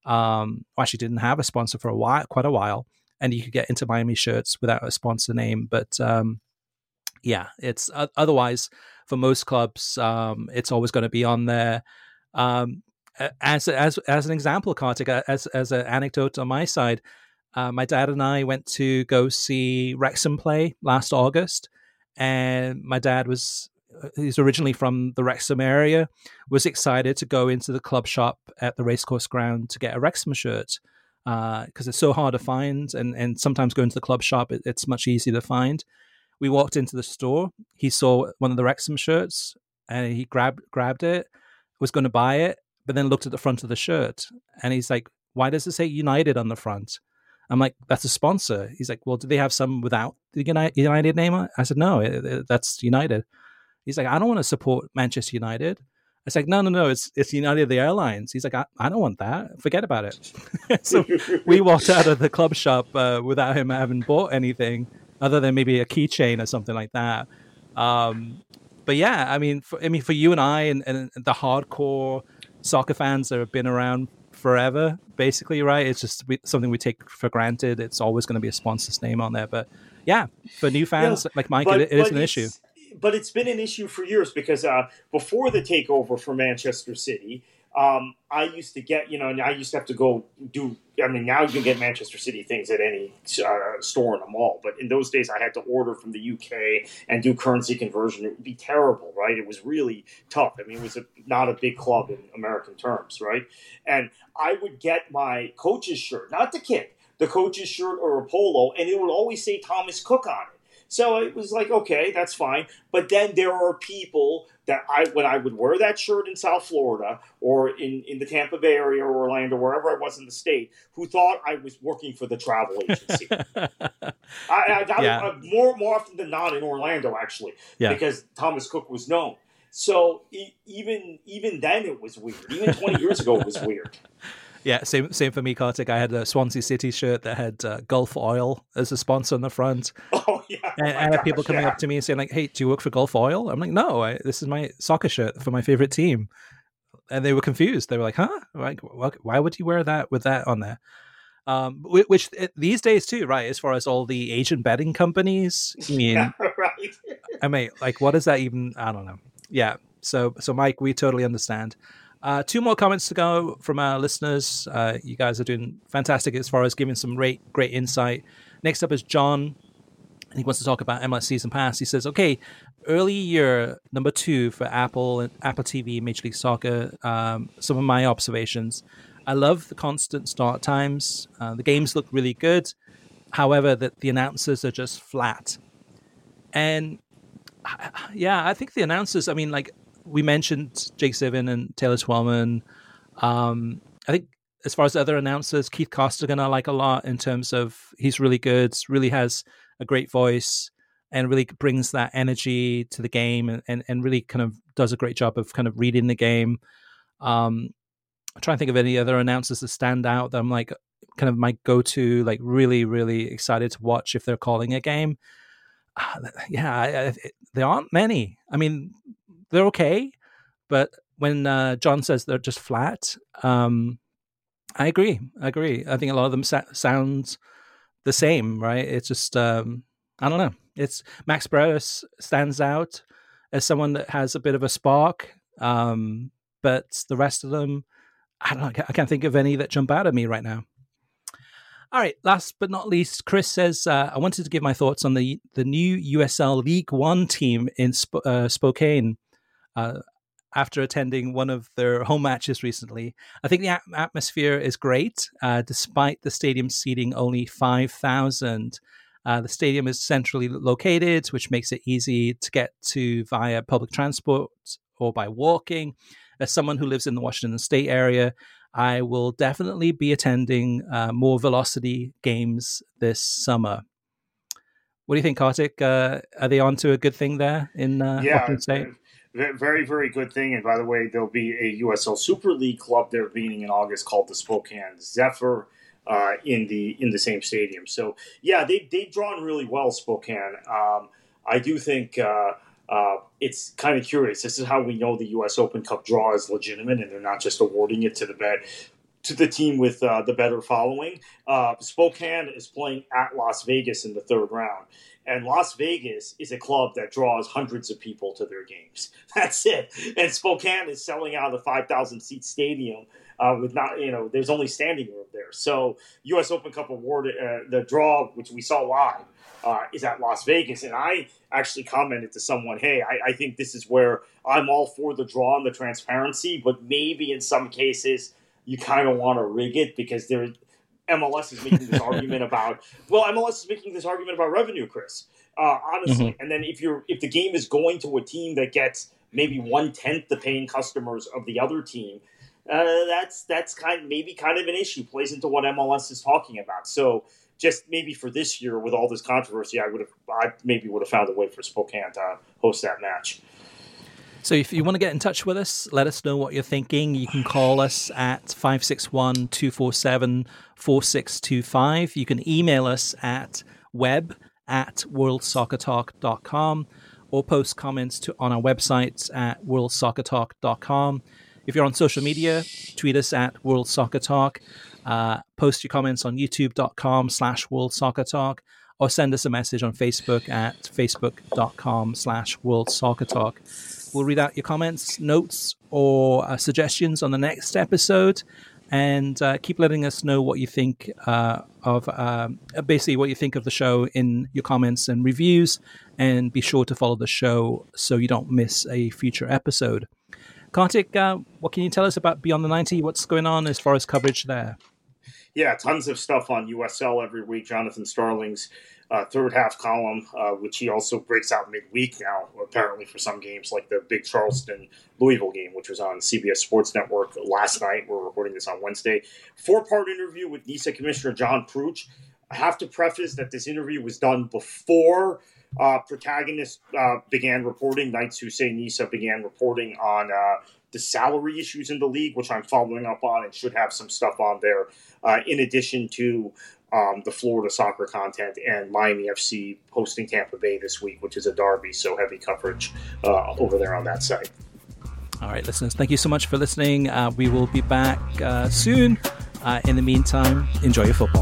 Um, actually, didn't have a sponsor for a while, quite a while, and you could get Inter Miami shirts without a sponsor name. But um, yeah, it's uh, otherwise for most clubs, um, it's always going to be on there. Um, as as as an example, Kartik, as as an anecdote on my side, uh, my dad and I went to go see Wrexham play last August, and my dad was. He's originally from the Wrexham area, was excited to go into the club shop at the racecourse ground to get a Wrexham shirt because uh, it's so hard to find. And, and sometimes going to the club shop, it, it's much easier to find. We walked into the store. He saw one of the Wrexham shirts and he grabbed grabbed it, was going to buy it, but then looked at the front of the shirt. And he's like, why does it say United on the front? I'm like, that's a sponsor. He's like, well, do they have some without the United name on it? I said, no, it, it, that's United. He's like, I don't want to support Manchester United. I was like, no, no, no, it's it's United the Airlines. He's like, I, I don't want that. Forget about it. So we walked out of the club shop uh, without him having bought anything other than maybe a keychain or something like that. Um, but yeah, I mean, for, I mean, for you and I and, and the hardcore soccer fans that have been around forever, basically, right? It's just we, something we take for granted. It's always going to be a sponsor's name on there. But yeah, for new fans yeah, like Mike, but, it, it is an issue. But it's been an issue for years because uh, before the takeover for Manchester City, um, I used to get, you know, and I used to have to go do, I mean, now you can get Manchester City things at any uh, store in a mall. But in those days, I had to order from the U K and do currency conversion. It would be terrible, right? It was really tough. I mean, it was a, not a big club in American terms, right? And I would get my coach's shirt, not the kit, the coach's shirt or a polo, and it would always say Thomas Cook on it. So it was like, okay, that's fine. But then there are people that I, when I would wear that shirt in South Florida or in, in the Tampa Bay area or Orlando, wherever I was in the state, who thought I was working for the travel agency. I, I got yeah. uh, more more often than not in Orlando, actually, yeah. because Thomas Cook was known. So e- even even then it was weird. Even twenty years ago it was weird. Yeah, same same for me, Kartik. I had a Swansea City shirt that had uh, Gulf Oil as a sponsor on the front. Oh, yeah. Oh, and I had gosh, people coming yeah. up to me and saying, like, hey, do you work for Gulf Oil? I'm like, no, I, this is my soccer shirt for my favorite team. And they were confused. They were like, huh? Like, why would you wear that with that on there? Um, which these days, too, right, as far as all the Asian betting companies, I mean, yeah, right. I mean, like, what is that even? I don't know. Yeah. So, so Mike, we totally understand. Uh, two more comments to go from our listeners. Uh, you guys are doing fantastic as far as giving some great, great insight. Next up is John. He wants to talk about M L S Season Pass. He says, okay, early year number two for Apple and Apple T V, Major League Soccer. Um, some of my observations. I love the constant start times. Uh, the games look really good. However, that the announcers are just flat. And yeah, I think the announcers, I mean, like, we mentioned Jake Sivan and Taylor Twellman. Um, I think as far as other announcers, Keith Costigan I like a lot in terms of he's really good, really has a great voice and really brings that energy to the game and, and, and really kind of does a great job of kind of reading the game. Um, I'm trying to think of any other announcers that stand out that I'm like, kind of my go-to, like really, really excited to watch if they're calling a game. Uh, yeah, I, I, there aren't many. I mean, they're okay, but when uh, John says they're just flat, um, I agree. I agree. I think a lot of them sa- sound the same, right? It's just, um, I don't know. It's Max Bretos stands out as someone that has a bit of a spark, um, but the rest of them, I don't know. I can't think of any that jump out at me right now. All right. Last but not least, Chris says, uh, I wanted to give my thoughts on the, the new U S L League One team in Sp- uh, Spokane uh, after attending one of their home matches recently. I think the a- atmosphere is great, uh, despite the stadium seating only five thousand. Uh, the stadium is centrally located, which makes it easy to get to via public transport or by walking. As someone who lives in the Washington State area, I will definitely be attending uh, more Velocity games this summer. What do you think, Kartik? Uh, are they on to a good thing there in uh, yeah, Washington State? Very, very good thing. And by the way, there'll be a U S L Super League club there beginning in August called the Spokane Zephyr uh, in the in the same stadium. So, yeah, they, they've drawn really well, Spokane. Um, I do think uh, uh, it's kind of curious. This is how we know the U S Open Cup draw is legitimate and they're not just awarding it to the bet. To the team with uh, the better following. Uh, Spokane is playing at Las Vegas in the third round. And Las Vegas is a club that draws hundreds of people to their games. That's it. And Spokane is selling out a five thousand seat stadium uh, with not, you know, there's only standing room there. So U S Open Cup award, uh, the draw, which we saw live, uh, is at Las Vegas. And I actually commented to someone, hey, I, I think this is where I'm all for the draw and the transparency, but maybe in some cases, you kind of want to rig it because there, M L S is making this argument about. Well, M L S is making this argument about revenue, Chris. Uh, honestly, mm-hmm. And then if you're if the game is going to a team that gets maybe one tenth the paying customers of the other team, uh, that's that's kind of, maybe kind of an issue. Plays into what M L S is talking about. So just maybe for this year with all this controversy, I would have I maybe would have found a way for Spokane to host that match. So if you want to get in touch with us, let us know what you're thinking. You can call us at five six one, two four seven, four six two five. You can email us at web at world soccer talk dot com or post comments to, on our website at world soccer talk dot com. If you're on social media, tweet us at World Soccer Talk. Uh, post your comments on youtube.com slash World Soccer Talk or send us a message on Facebook at facebook.com slash World Soccer Talk. We'll read out your comments, notes, or uh, suggestions on the next episode, and uh, keep letting us know what you think uh, of um, basically what you think of the show in your comments and reviews, and be sure to follow the show so you don't miss a future episode. Kartik, uh, what can you tell us about Beyond the ninety? What's going on as far as coverage there? Yeah, tons of stuff on U S L every week. Jonathan Starling's Uh, third half column, uh, which he also breaks out midweek now, apparently for some games like the big Charleston Louisville game, which was on C B S Sports Network last night. We're recording this on Wednesday. Four-part interview with NISA Commissioner John Pruch. I have to preface that this interview was done before uh, protagonists uh, began reporting. Knights who say NISA began reporting on uh, the salary issues in the league, which I'm following up on and should have some stuff on there, uh, in addition to Um, the Florida soccer content and Miami F C hosting Tampa Bay this week, which is a derby, so heavy coverage uh, over there on that site. All right, listeners, thank you so much for listening. Uh, we will be back uh, soon. Uh, in the meantime, enjoy your football.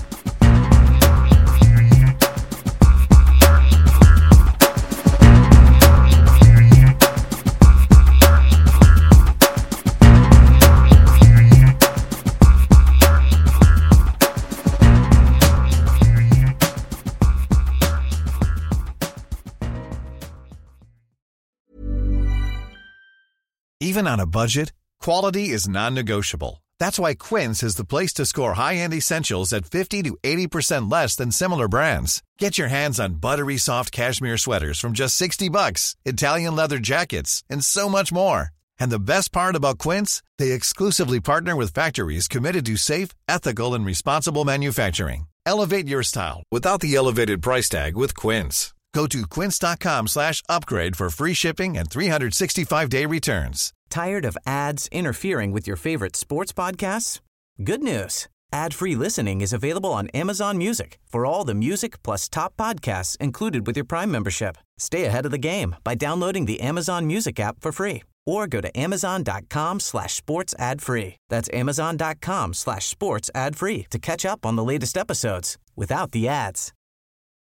Even on a budget, quality is non-negotiable. That's why Quince is the place to score high-end essentials at fifty to eighty percent less than similar brands. Get your hands on buttery soft cashmere sweaters from just sixty bucks, Italian leather jackets, and so much more. And the best part about Quince, they exclusively partner with factories committed to safe, ethical, and responsible manufacturing. Elevate your style without the elevated price tag with Quince. Go to quince.com slash upgrade for free shipping and three sixty-five day returns. Tired of ads interfering with your favorite sports podcasts? Good news. Ad-free listening is available on Amazon Music for all the music plus top podcasts included with your Prime membership. Stay ahead of the game by downloading the Amazon Music app for free or go to amazon.com slash sports ad free. That's amazon.com slash sports ad free to catch up on the latest episodes without the ads.